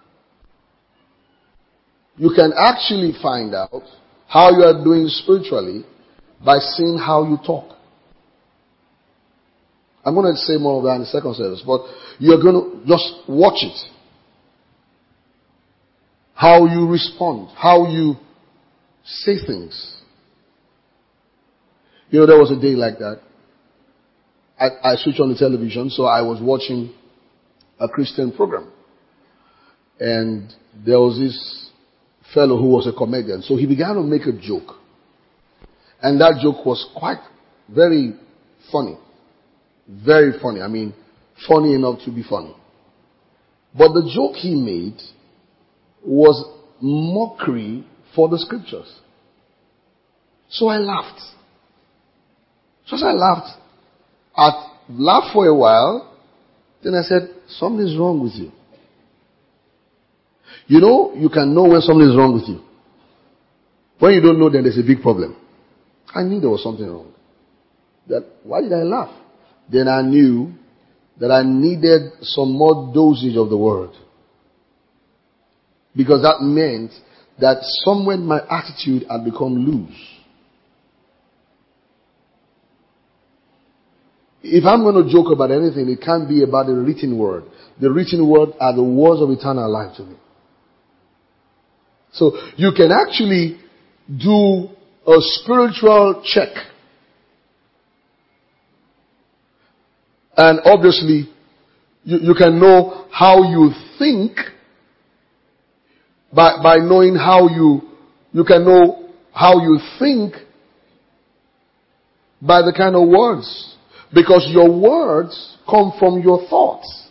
You can actually find out how you are doing spiritually by seeing how you talk. I'm going to say more of that in the second service, but you're going to just watch it. How you respond, how you say things. You know, there was a day like that. I, I switched on the television, so I was watching a Christian program. And there was this fellow who was a comedian. So he began to make a joke. And that joke was quite very funny. Very funny. I mean, funny enough to be funny. But the joke he made was mockery for the scriptures. So I laughed. So as I laughed, I laughed for a while. Then I said, something's wrong with you. You know, you can know when something is wrong with you. When you don't know, then there's a big problem. I knew there was something wrong. That, why did I laugh? Then I knew that I needed some more dosage of the word. Because that meant that somewhere my attitude had become loose. If I'm going to joke about anything, it can't be about the written word. The written word are the words of eternal life to me. So you can actually do a spiritual check. And obviously, you, you can know how you think by, by knowing how you, you can know how you think by the kind of words. Because your words come from your thoughts.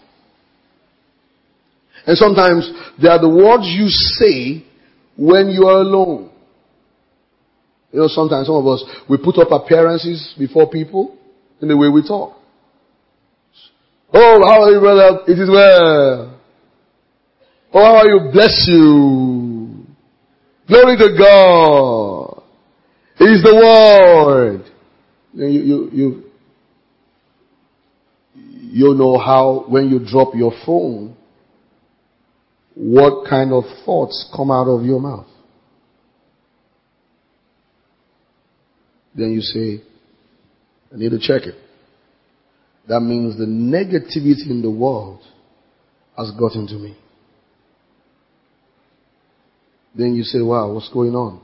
And sometimes they are the words you say when you are alone. You know, sometimes some of us, we put up appearances before people in the way we talk. Oh, how are you, brother? It is well. Oh, how are you? Bless you. Glory to God. It is the word. You, you, you, you know how when you drop your phone, what kind of thoughts come out of your mouth. Then you say, I need to check it. That means the negativity in the world has gotten to me. then you say, wow, what's going on?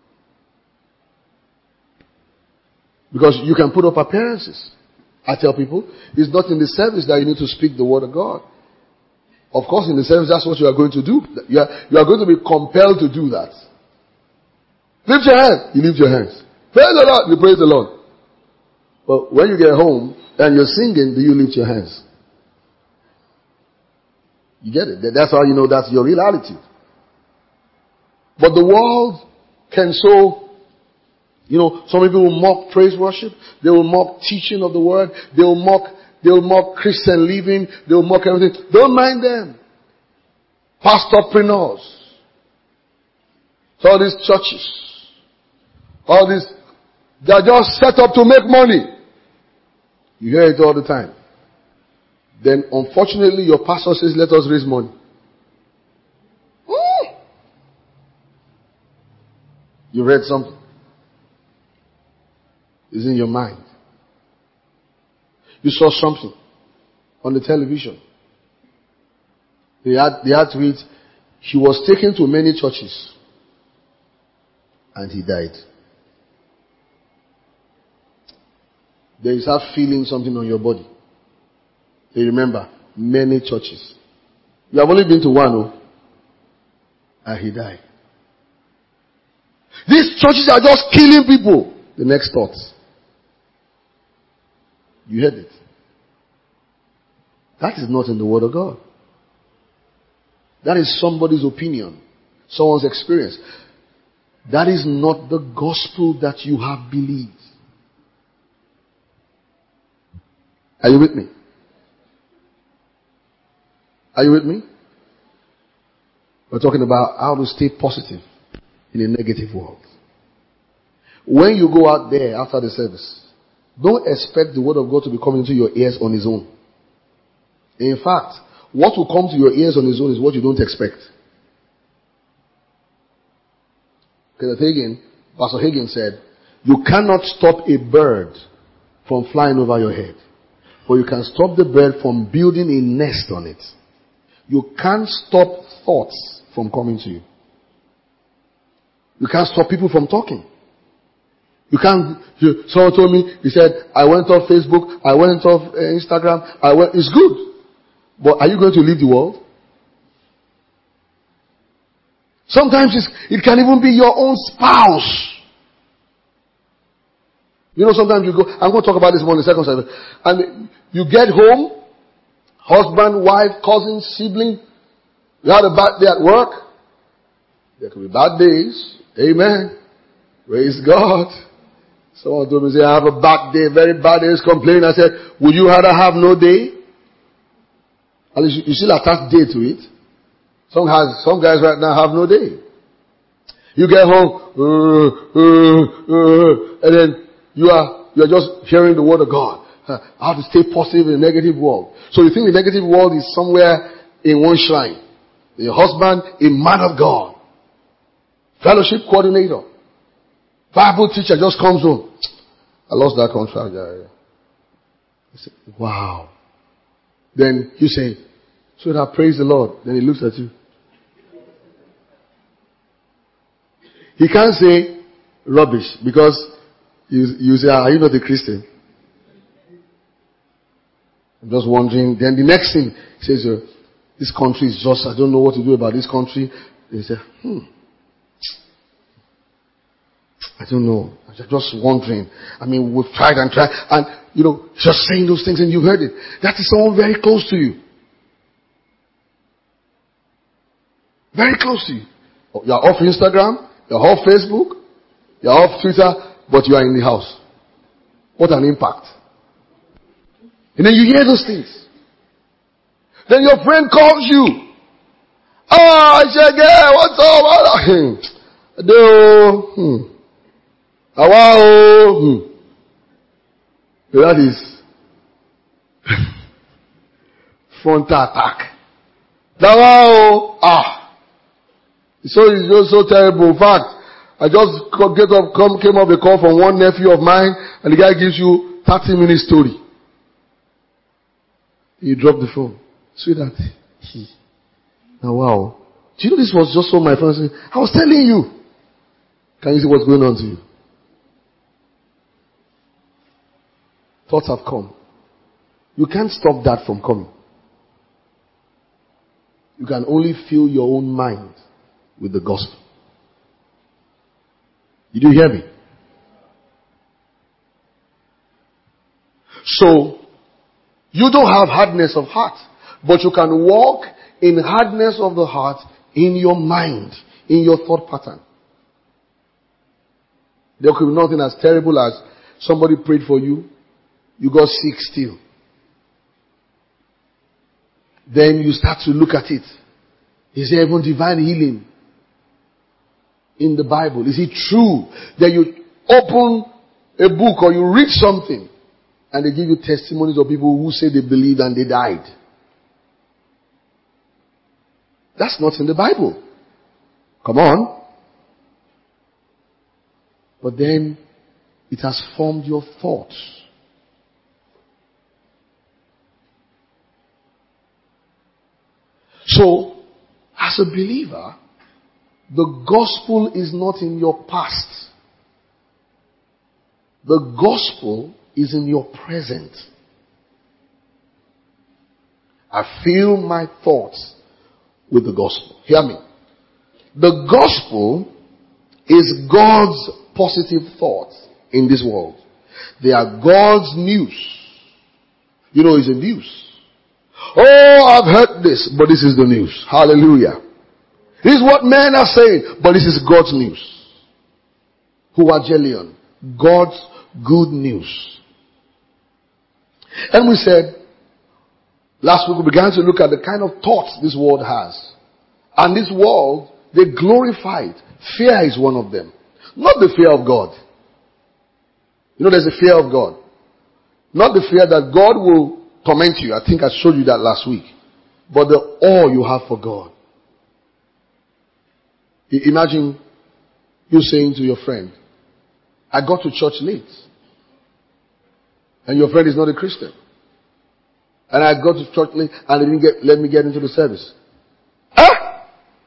Because you can put up appearances. I tell people, it's not in the service that you need to speak the word of God. Of course, in the service, that's what you are going to do. You are, you are going to be compelled to do that. Lift your hands. You lift your hands. Praise the Lord. You praise the Lord. But when you get home and you're singing, do you lift your hands? You get it? That's how you know that's your real attitude. But the world can so, you know, some people will mock praise worship. They will mock teaching of the word. They will mock, they will mock Christian living. They will mock everything. Don't mind them. Pastorpreneurs. All these churches. All these, they are just set up to make money. You hear it all the time. Then unfortunately your pastor says, let us raise money. Mm. You read something. It's in your mind. You saw something on the television. They had, they had to read, he was taken to many churches and he died. Then you start feeling something on your body. You remember, many churches. You have only been to one, oh, and he died. These churches are just killing people. The next thought. You heard it. That is not in the Word of God. That is somebody's opinion. Someone's experience. That is not the gospel that you have believed. Are you with me? Are you with me? We're talking about how to stay positive in a negative world. When you go out there after the service, don't expect the word of God to be coming into your ears on its own. In fact, what will come to your ears on its own is what you don't expect. Kenneth Hagin, Pastor Hagin said, you cannot stop a bird from flying over your head, but you can stop the bird from building a nest on it. You can't stop thoughts from coming to you. You can't stop people from talking. You can't, you, someone told me, he said, I went off Facebook, I went off uh, Instagram, I went, it's good. But are you going to leave the world? Sometimes it's, it can even be your own spouse. You know, sometimes you go, I'm going to talk about this more in the second service. And you get home, husband, wife, cousin, sibling, you had a bad day at work. There could be bad days. Amen. Praise God. Someone told me, say, I have a bad day, very bad day, complaining. I said, would you rather have no day? At least you, you still attach day to it. Some has, some guys right now have no day. You get home, uh, uh, uh, and then you are, you are just hearing the word of God. Uh, how to stay positive in a negative world. So you think the negative world is somewhere in one shrine. Your husband, a man of God. Fellowship coordinator. Bible teacher just comes home. I lost that contract. Yeah, yeah. I said, wow. Then you say, so that praise the Lord. Then he looks at you. He can't say rubbish because you, you say, are you not a Christian? I'm just wondering. Then the next thing he says, uh, this country is just, I don't know what to do about this country. They say, hmm. I don't know. I'm just wondering. I mean, we've tried and tried. And, you know, just saying those things and you've heard it. That is someone very close to you. Very close to you. You're off Instagram. You're off Facebook. You're off Twitter. But you are in the house. What an impact. And then you hear those things. Then your friend calls you. Oh, Shege, what's up? Do, hmm. Wow. Hmm. That is frontal attack. Wow. Ah. So it's just so terrible. In fact, I just get up, come, came up a call from one nephew of mine, and the guy gives you thirty minute story. You drop the phone. Sweetheart. Now wow. Do you know this was just so my friend said, I was telling you. Can you see what's going on to you? Thoughts have come. You can't stop that from coming. You can only fill your own mind with the gospel. Did you hear me? So, you don't have hardness of heart, but you can walk in hardness of the heart in your mind, in your thought pattern. There could be nothing as terrible as somebody prayed for you, you got sick still. Then you start to look at it. Is there even divine healing in the Bible? Is it true that you open a book or you read something and they give you testimonies of people who say they believed and they died? That's not in the Bible. Come on. But then it has formed your thoughts. So, as a believer, the gospel is not in your past. The gospel is in your present. I fill my thoughts with the gospel. Hear me. The gospel is God's positive thoughts in this world. They are God's news. You know, it's a news. Oh, I've heard this, but this is the news. Hallelujah. This is what men are saying, but this is God's news. Huagelion. God's good news. And we said, last week we began to look at the kind of thoughts this world has. And this world, they glorify it. Fear is one of them. Not the fear of God. You know, there's a fear of God. Not the fear that God will torment you. I think I showed you that last week. But the awe you have for God. Imagine you saying to your friend, I got to church late. And your friend is not a Christian. And I got to church late and they didn't get, let me get into the service. Huh?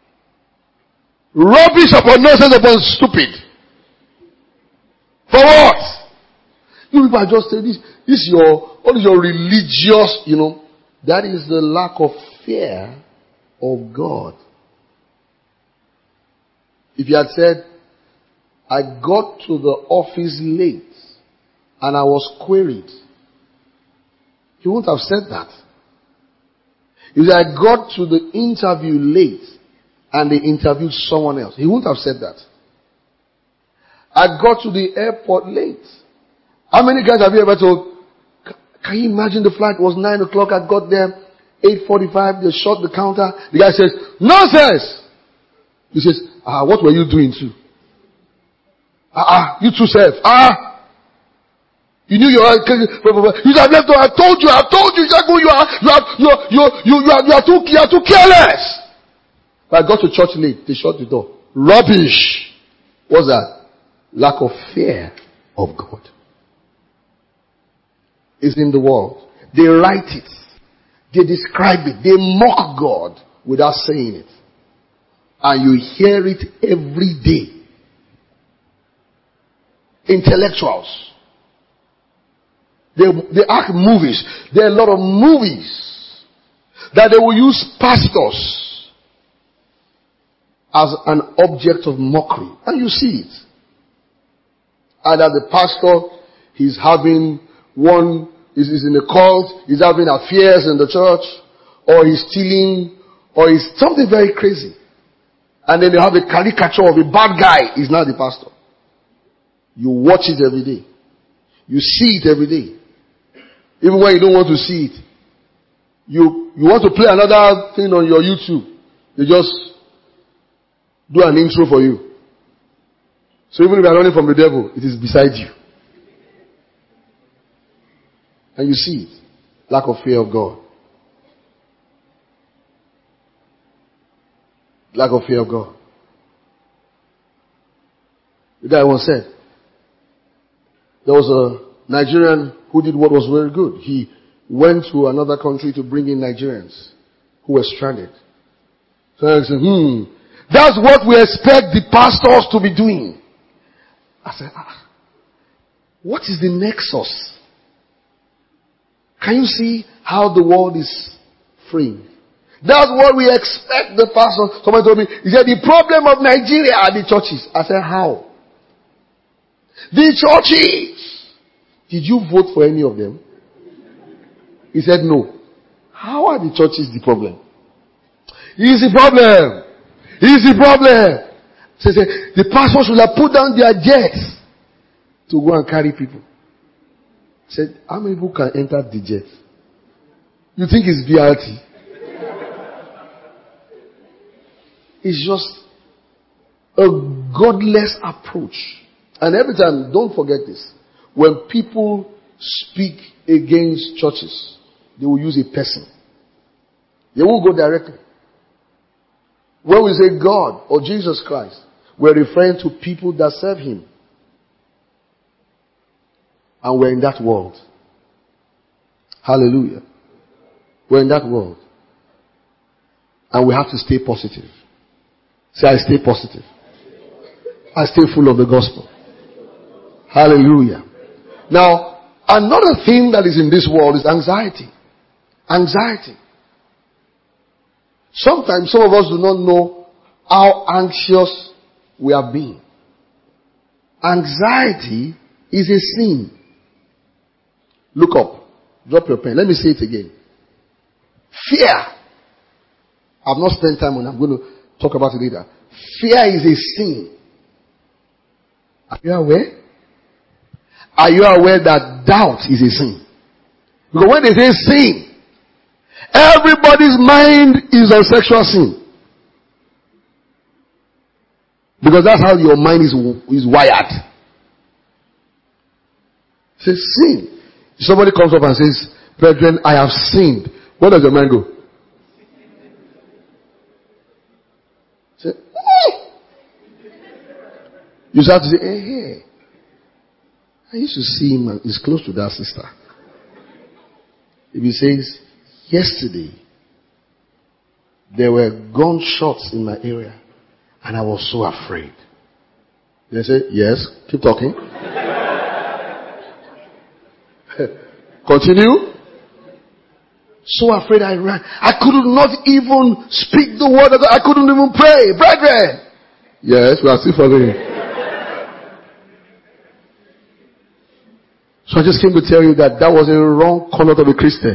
Rubbish upon nonsense upon stupid. For what? You people are just saying this, this is your, what is your religious, you know, that is the lack of fear of God. If you had said, I got to the office late and I was queried, he wouldn't have said that. If I got to the interview late and they interviewed someone else, he wouldn't have said that. I got to the airport late. How many guys have you ever told, can you imagine the flight was nine o'clock, I got there, eight forty-five, they shut the counter. The guy says, nonsense! He says, ah, what were you doing too? Ah, ah, you too self. Ah! You knew you are, you have left, I told you, I told you, you are, you are, you are, you are, you are, you are, you are too, you are too careless. But I got to church late, they shut the door. Rubbish! What's that? Lack of fear of God. Is in the world. They write it. They describe it. They mock God without saying it. And you hear it every day. Intellectuals. They, they act movies. There are a lot of movies that they will use pastors as an object of mockery. And you see it. Either the pastor, he's having one, is, is in a cult, he's having affairs in the church, or he's stealing, or he's something very crazy. And then they have a caricature of a bad guy, he's not the pastor. You watch it every day. You see it every day. Even when you don't want to see it. You, you want to play another thing on your YouTube. They just do an intro for you. So even if you are running from the devil, it is beside you. And you see it. Lack of fear of God. Lack of fear of God. The guy once said, there was a Nigerian who did what was very good. He went to another country to bring in Nigerians who were stranded. So I said, hmm, that's what we expect the pastors to be doing. I said, ah, what is the nexus? Can you see how the world is framed? That's what we expect the pastor. Somebody told me, he said, the problem of Nigeria are the churches. I said, how? The churches. Did you vote for any of them? He said, no. How are the churches the problem? He's the problem. He's the problem. So he said, the pastors should have put down their jets to go and carry people. He said, how many people can enter the jet? You think it's B R T? It's just a godless approach. And every time, don't forget this. When people speak against churches, they will use a person. They won't go directly. When we say God or Jesus Christ, we're referring to people that serve Him. And we're in that world. Hallelujah. We're in that world. And we have to stay positive. Say, I stay positive. I stay full of the gospel. Hallelujah. Now, another thing that is in this world is anxiety. Anxiety. Sometimes some of us do not know how anxious we have been. Anxiety is a sin. Look up. Drop your pen. Let me say it again. Fear. I've not spent time on it. I'm going to talk about it later. Fear is a sin. Are you aware? Are you aware that doubt is a sin? Because when they say sin, everybody's mind is on sexual sin. Because that's how your mind is, is wired. Say sin. If somebody comes up and says, brethren, I have sinned. Where does your mind go? Say, eh. You start to say, hey, hey. I used to see him and he's close to that sister. If he says, yesterday, there were gunshots in my area and I was so afraid. They say, yes, keep talking. Continue. So afraid I ran. I could not even speak the word of God. I couldn't even pray. Brethren. Yes, we are still following. So I just came to tell you that that was a wrong conduct of a Christian.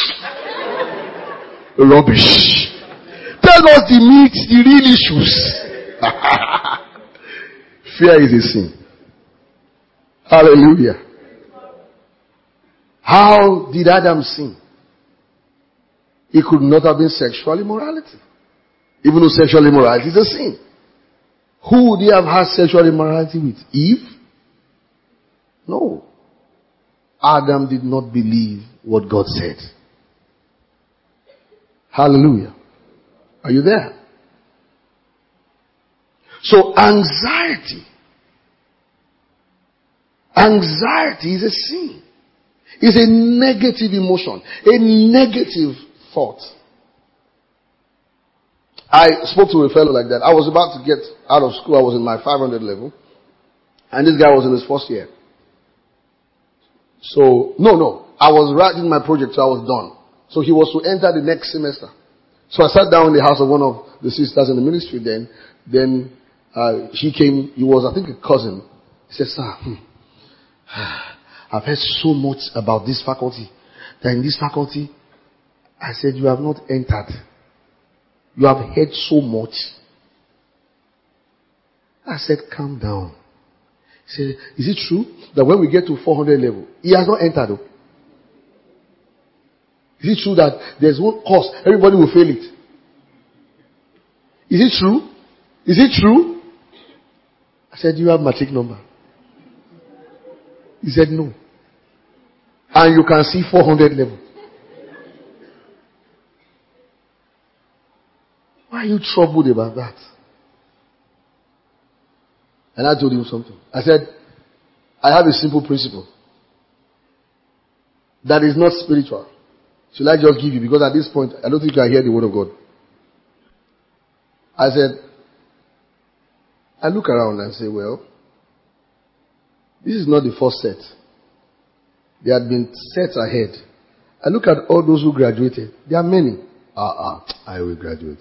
Rubbish. Tell us the meat, the real issues. Fear is a sin. Hallelujah. How did Adam sin? It could not have been sexual immorality. Even though sexual immorality is a sin. Who would he have had sexual immorality with? Eve? No. Adam did not believe what God said. Hallelujah. Are you there? So anxiety. Anxiety is a sin. It's a negative emotion. A negative thought. I spoke to a fellow like that. I was about to get out of school. I was in my five hundred level. And this guy was in his first year. So, no, no. I was writing my project, so I was done. So he was to enter the next semester. So I sat down in the house of one of the sisters in the ministry then. Then uh, she came. He was, I think, a cousin. He said, sir, hmm, I've heard so much about this faculty. That in this faculty, I said, you have not entered. You have heard so much. I said, calm down. He said, is it true that when we get to four hundred level, he has not entered though? Is it true that there's one course, everybody will fail it? Is it true? Is it true? I said, do you have matric number? He said, no. And you can see four hundred level. Why are you troubled about that? And I told him something. I said, I have a simple principle that is not spiritual. Should I just give you? Because at this point, I don't think you can hear the word of God. I said, I look around and say, well, this is not the first set. There had been sets ahead. I look at all those who graduated. There are many. Ah, ah, I will graduate.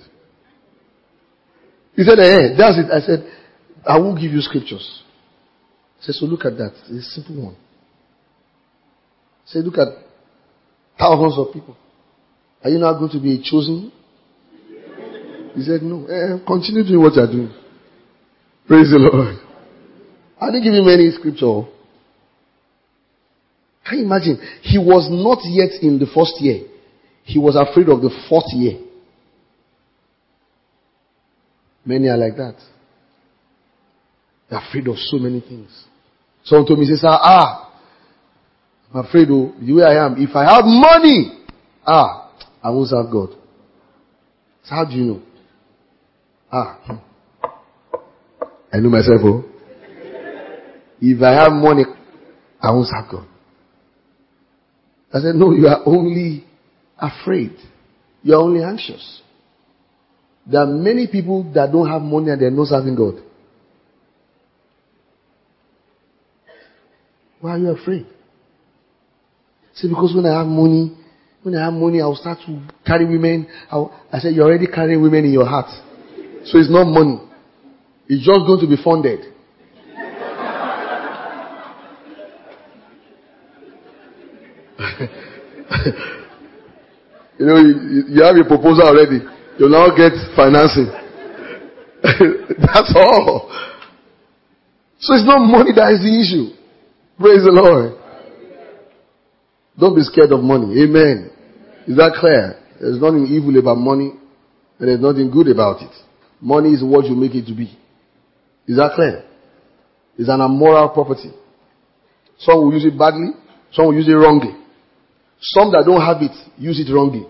He said, eh, that's it. I said, I won't give you scriptures. He said, so look at that. It's a simple one. He said, look at thousands of people. Are you not going to be chosen? He said, no. Eh, continue doing what you're doing. Praise the Lord. I didn't give him any scripture. Can you imagine? He was not yet in the first year. He was afraid of the fourth year. Many are like that. They're afraid of so many things. Someone told me, he says, ah, I'm afraid of the way I am. If I have money, ah, I won't serve God. So how do you know? Ah, I know myself, oh. If I have money, I won't serve God. I said, no, you are only afraid. You are only anxious. There are many people that don't have money and they're not serving God. Why are you afraid? See, because when I have money, when I have money, I'll start to carry women. I'll, I said, you're already carrying women in your heart. So it's not money. It's just going to be funded. You know, you, you have a proposal already. You'll now get financing. That's all. So it's not money that is the issue. Praise the Lord. Don't be scared of money. Amen. Is that clear? There's nothing evil about money, and there's nothing good about it. Money is what you make it to be. Is that clear? It's an immoral property. Some will use it badly, some will use it wrongly. Some that don't have it, use it wrongly.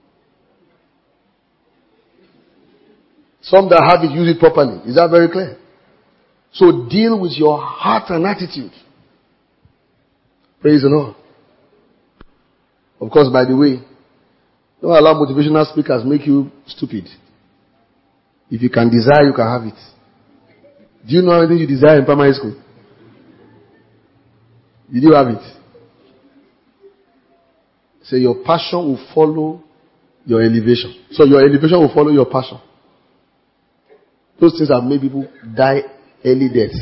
Some that have it, use it properly. Is that very clear? So deal with your heart and attitude. Praise the Lord. Of course, by the way, don't allow motivational speakers make you stupid. If you can desire, you can have it. Do you know anything you desire in primary school? Did you have it? Say your passion will follow your elevation. So your elevation will follow your passion. Those things have made people die early death.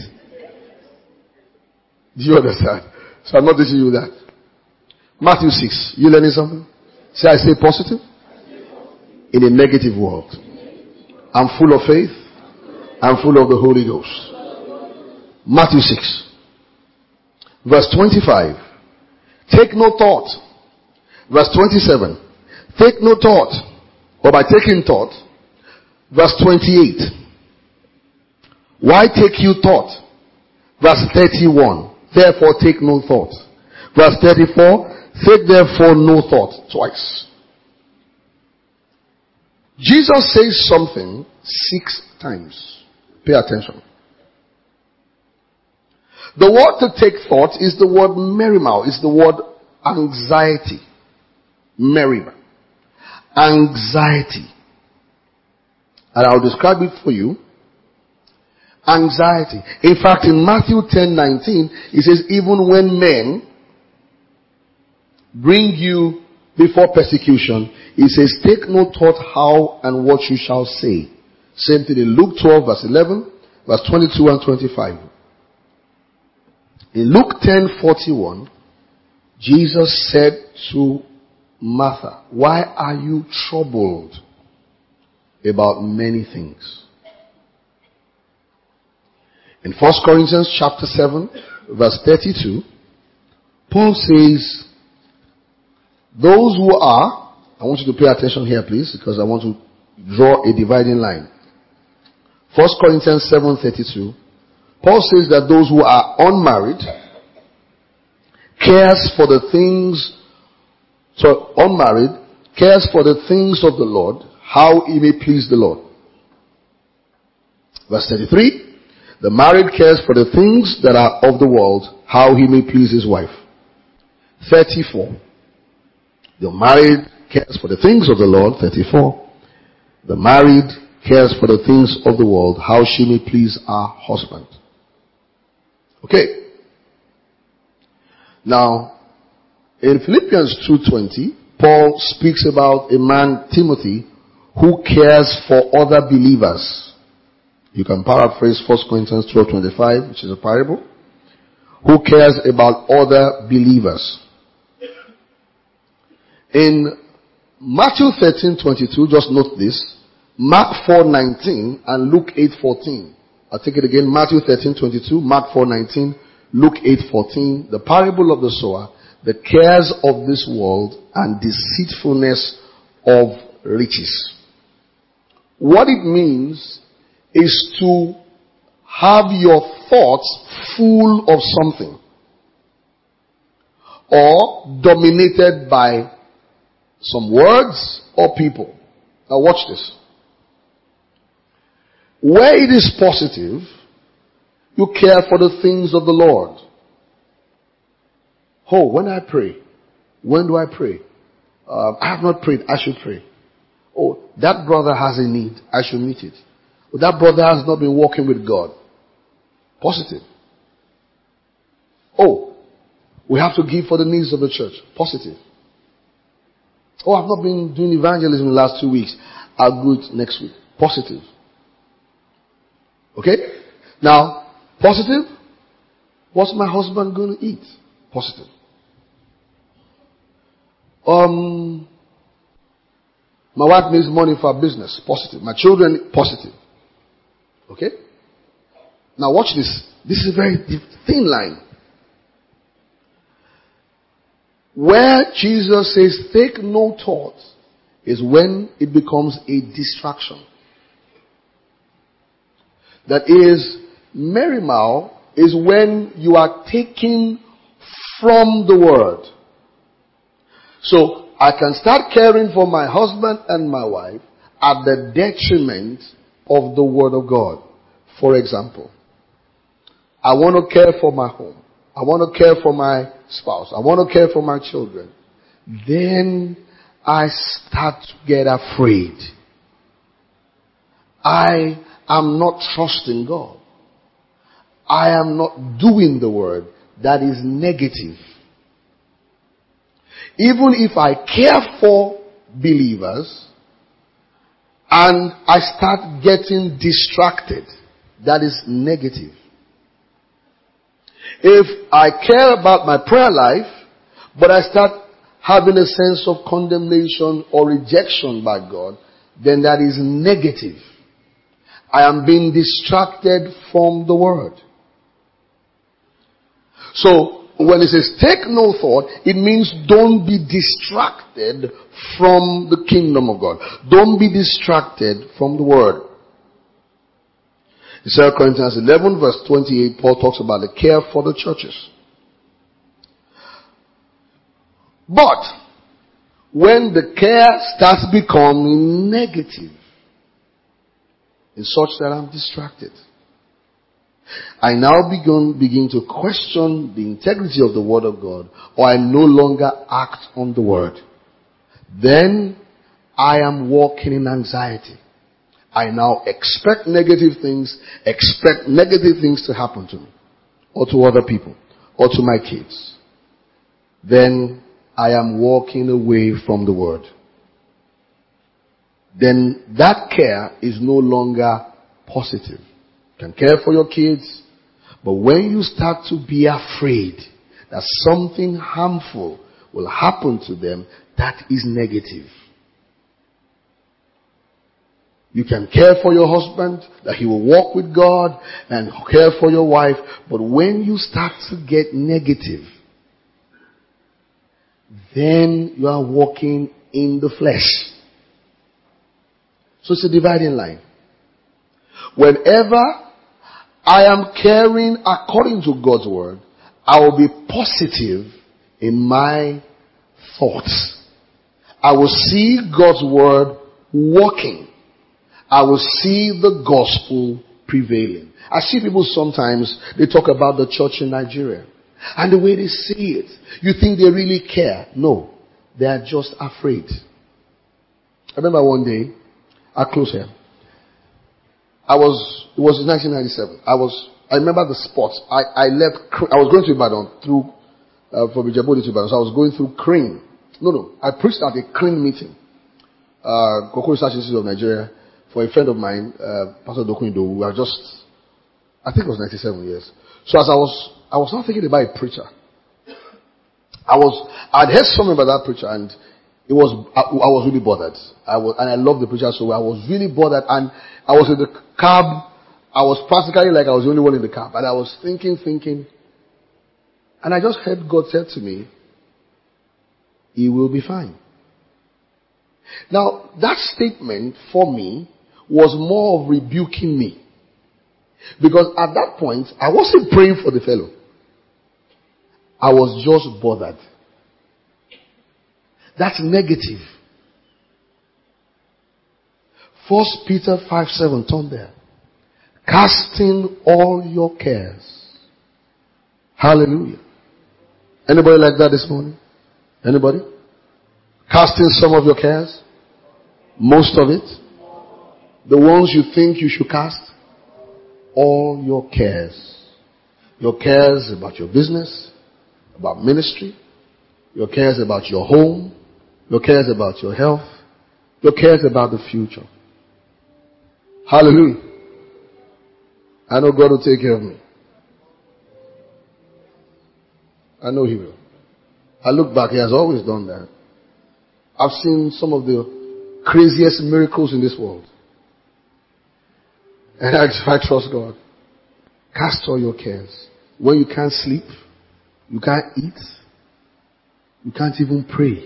Do you understand? So I'm not teaching you that. Matthew six. You learning something? Say, I say positive in a negative world. I'm full of faith. I'm full of the Holy Ghost. Matthew six. Verse twenty-five. Take no thought. Verse twenty-seven. Take no thought. Or by taking thought. Verse twenty-eight. Why take you thought? Verse thirty-one. Therefore take no thought. Verse thirty-four. Take therefore no thought. Twice. Jesus says something six times. Pay attention. The word to take thought is the word merimau. It's the word anxiety. Merimau. Anxiety. And I'll describe it for you. Anxiety. In fact, in Matthew ten nineteen, it says, even when men bring you before persecution, it says, take no thought how and what you shall say. Same thing in Luke twelve verse eleven, verse twenty-two and twenty-five. In Luke ten forty-one, Jesus said to Martha, why are you troubled about many things? In First Corinthians chapter seven, verse thirty-two, Paul says, those who are, I want you to pay attention here please, because I want to draw a dividing line. First Corinthians seven thirty-two, Paul says that those who are unmarried cares for the things, so unmarried cares for the things of the Lord, how he may please the Lord. Verse thirty-three, the married cares for the things that are of the world, how he may please his wife. thirty-four, the married cares for the things of the Lord. thirty-four, the married cares for the things of the world, how she may please her husband. Okay. Now, in Philippians two twenty, Paul speaks about a man, Timothy, who cares for other believers. You can paraphrase First Corinthians twelve twenty-five, which is a parable. Who cares about other believers. In Matthew thirteen twenty-two, just note this, Mark four nineteen and Luke eight fourteen. I'll take it again, Matthew thirteen twenty-two, Mark four nineteen, Luke eight fourteen, the parable of the sower, the cares of this world and deceitfulness of riches. What it means is to have your thoughts full of something or dominated by some words or people. Now watch this. Where it is positive, you care for the things of the Lord. Oh, when I pray, when do I pray? Uh, I have not prayed, I should pray. Oh, that brother has a need, I should meet it. Oh, that brother has not been walking with God. Positive. Oh, we have to give for the needs of the church. Positive. Oh, I've not been doing evangelism in the last two weeks. I'll do it next week. Positive. Okay? Now, positive. What's my husband going to eat? Positive. Um, my wife needs money for her business. Positive. My children, positive. Okay? Now watch this. This is a very thin line. Where Jesus says, take no thought, is when it becomes a distraction. That is, merimau is when you are taking from the word. So, I can start caring for my husband and my wife at the detriment of the word of God. For example, I want to care for my home. I want to care for my spouse. I want to care for my children. Then I start to get afraid. I am not trusting God. I am not doing the word. That is negative. Even if I care for believers and I start getting distracted, that is negative. If I care about my prayer life, but I start having a sense of condemnation or rejection by God, then that is negative. I am being distracted from the word. So, when it says take no thought, it means don't be distracted from the kingdom of God. Don't be distracted from the word. In Second Corinthians eleven verse twenty-eight, Paul talks about the care for the churches. But, when the care starts becoming negative, it's such that I'm distracted, I now begin, begin to question the integrity of the word of God, or I no longer act on the word. Then, I am walking in anxiety. I now expect negative things, expect negative things to happen to me, or to other people, or to my kids. Then I am walking away from the word. Then that care is no longer positive. You can care for your kids, but when you start to be afraid that something harmful will happen to them, that is negative. You can care for your husband, that he will walk with God, and care for your wife. But when you start to get negative, then you are walking in the flesh. So it's a dividing line. Whenever I am caring according to God's word, I will be positive in my thoughts. I will see God's word working. I will see the gospel prevailing. I see people sometimes, they talk about the church in Nigeria. And the way they see it, you think they really care. No, they are just afraid. I remember one day, I'll close here. I was, it was in nineteen ninety-seven. I was, I remember the spot. I, I left, I was going to Ibadan through, uh, from Ijebu to Ibadan. So I was going through Crane. No, no. I preached at a Crane meeting. Uh, Koko Research Institute of Nigeria for a friend of mine, uh, Pastor Dokunido. We were just, I think it was ninety-seven years. So as I was, I was not thinking about a preacher. I was, I'd heard something about that preacher and it was, I, I was really bothered. I was, and I loved the preacher so I was really bothered and I was in the cab. I was practically like I was the only one in the cab and I was thinking, thinking and I just heard God said to me, he will be fine. Now, that statement for me was more of rebuking me. Because at that point, I wasn't praying for the fellow. I was just bothered. That's negative. First Peter five seven, turn there. Casting all your cares. Hallelujah. Anybody like that this morning? Anybody? Casting some of your cares? Most of it? The ones you think you should cast? All your cares. Your cares about your business, about ministry, your cares about your home, your cares about your health, your cares about the future. Hallelujah. I know God will take care of me. I know He will. I look back, He has always done that. I've seen some of the craziest miracles in this world. And I, I trust God. Cast all your cares. When you can't sleep, you can't eat, you can't even pray.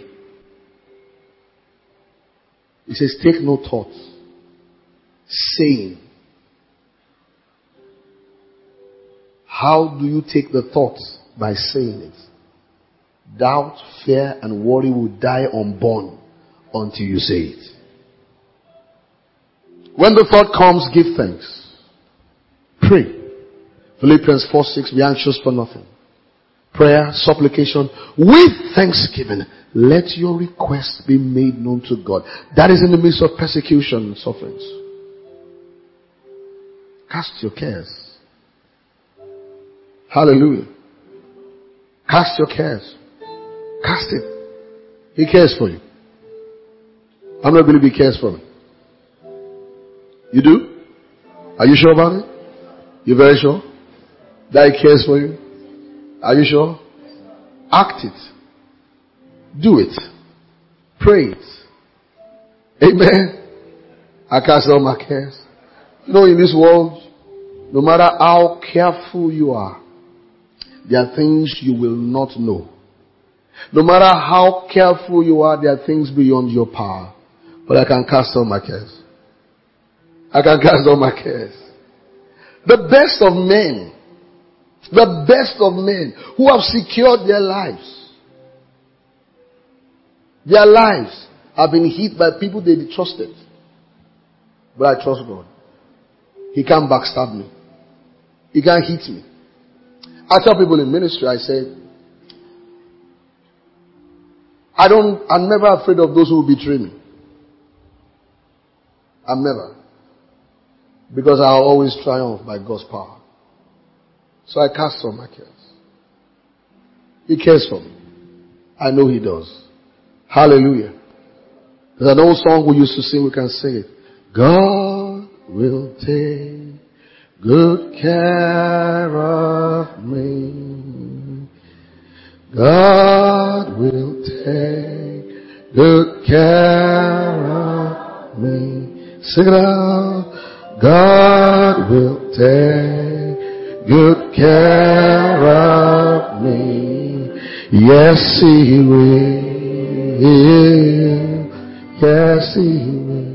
He says, take no thought, saying. How do you take the thought? By saying it. Doubt, fear, and worry will die unborn until you say it. When the thought comes, give thanks. Pray. Philippians four six, be anxious for nothing. Prayer, supplication, with thanksgiving, let your requests be made known to God. That is in the midst of persecution and sufferings. Cast your cares. Hallelujah. Cast your cares. Cast it. He cares for you. I'm not believe He cares for me. You do? Are you sure about it? You very sure? That He cares for you? Are you sure? Act it. Do it. Pray it. Amen. I cast all my cares. You know, in this world, no matter how careful you are, there are things you will not know. No matter how careful you are, there are things beyond your power. But I can cast all my cares. I can cast all my cares. The best of men, the best of men who have secured their lives, their lives have been hit by people they trusted. But I trust God. He can't backstab me. He can't hit me. I tell people in ministry, I say, I don't, I'm never afraid of those who will betray me. I'm never. Because I'll always triumph by God's power. So I cast all my cares. He cares for me. I know He does. Hallelujah. There's an old song we used to sing, we can sing it. God will take good care of me. God will take good care of me. Sing it out. God will take good care of me. Yes, He will. Yes, He will.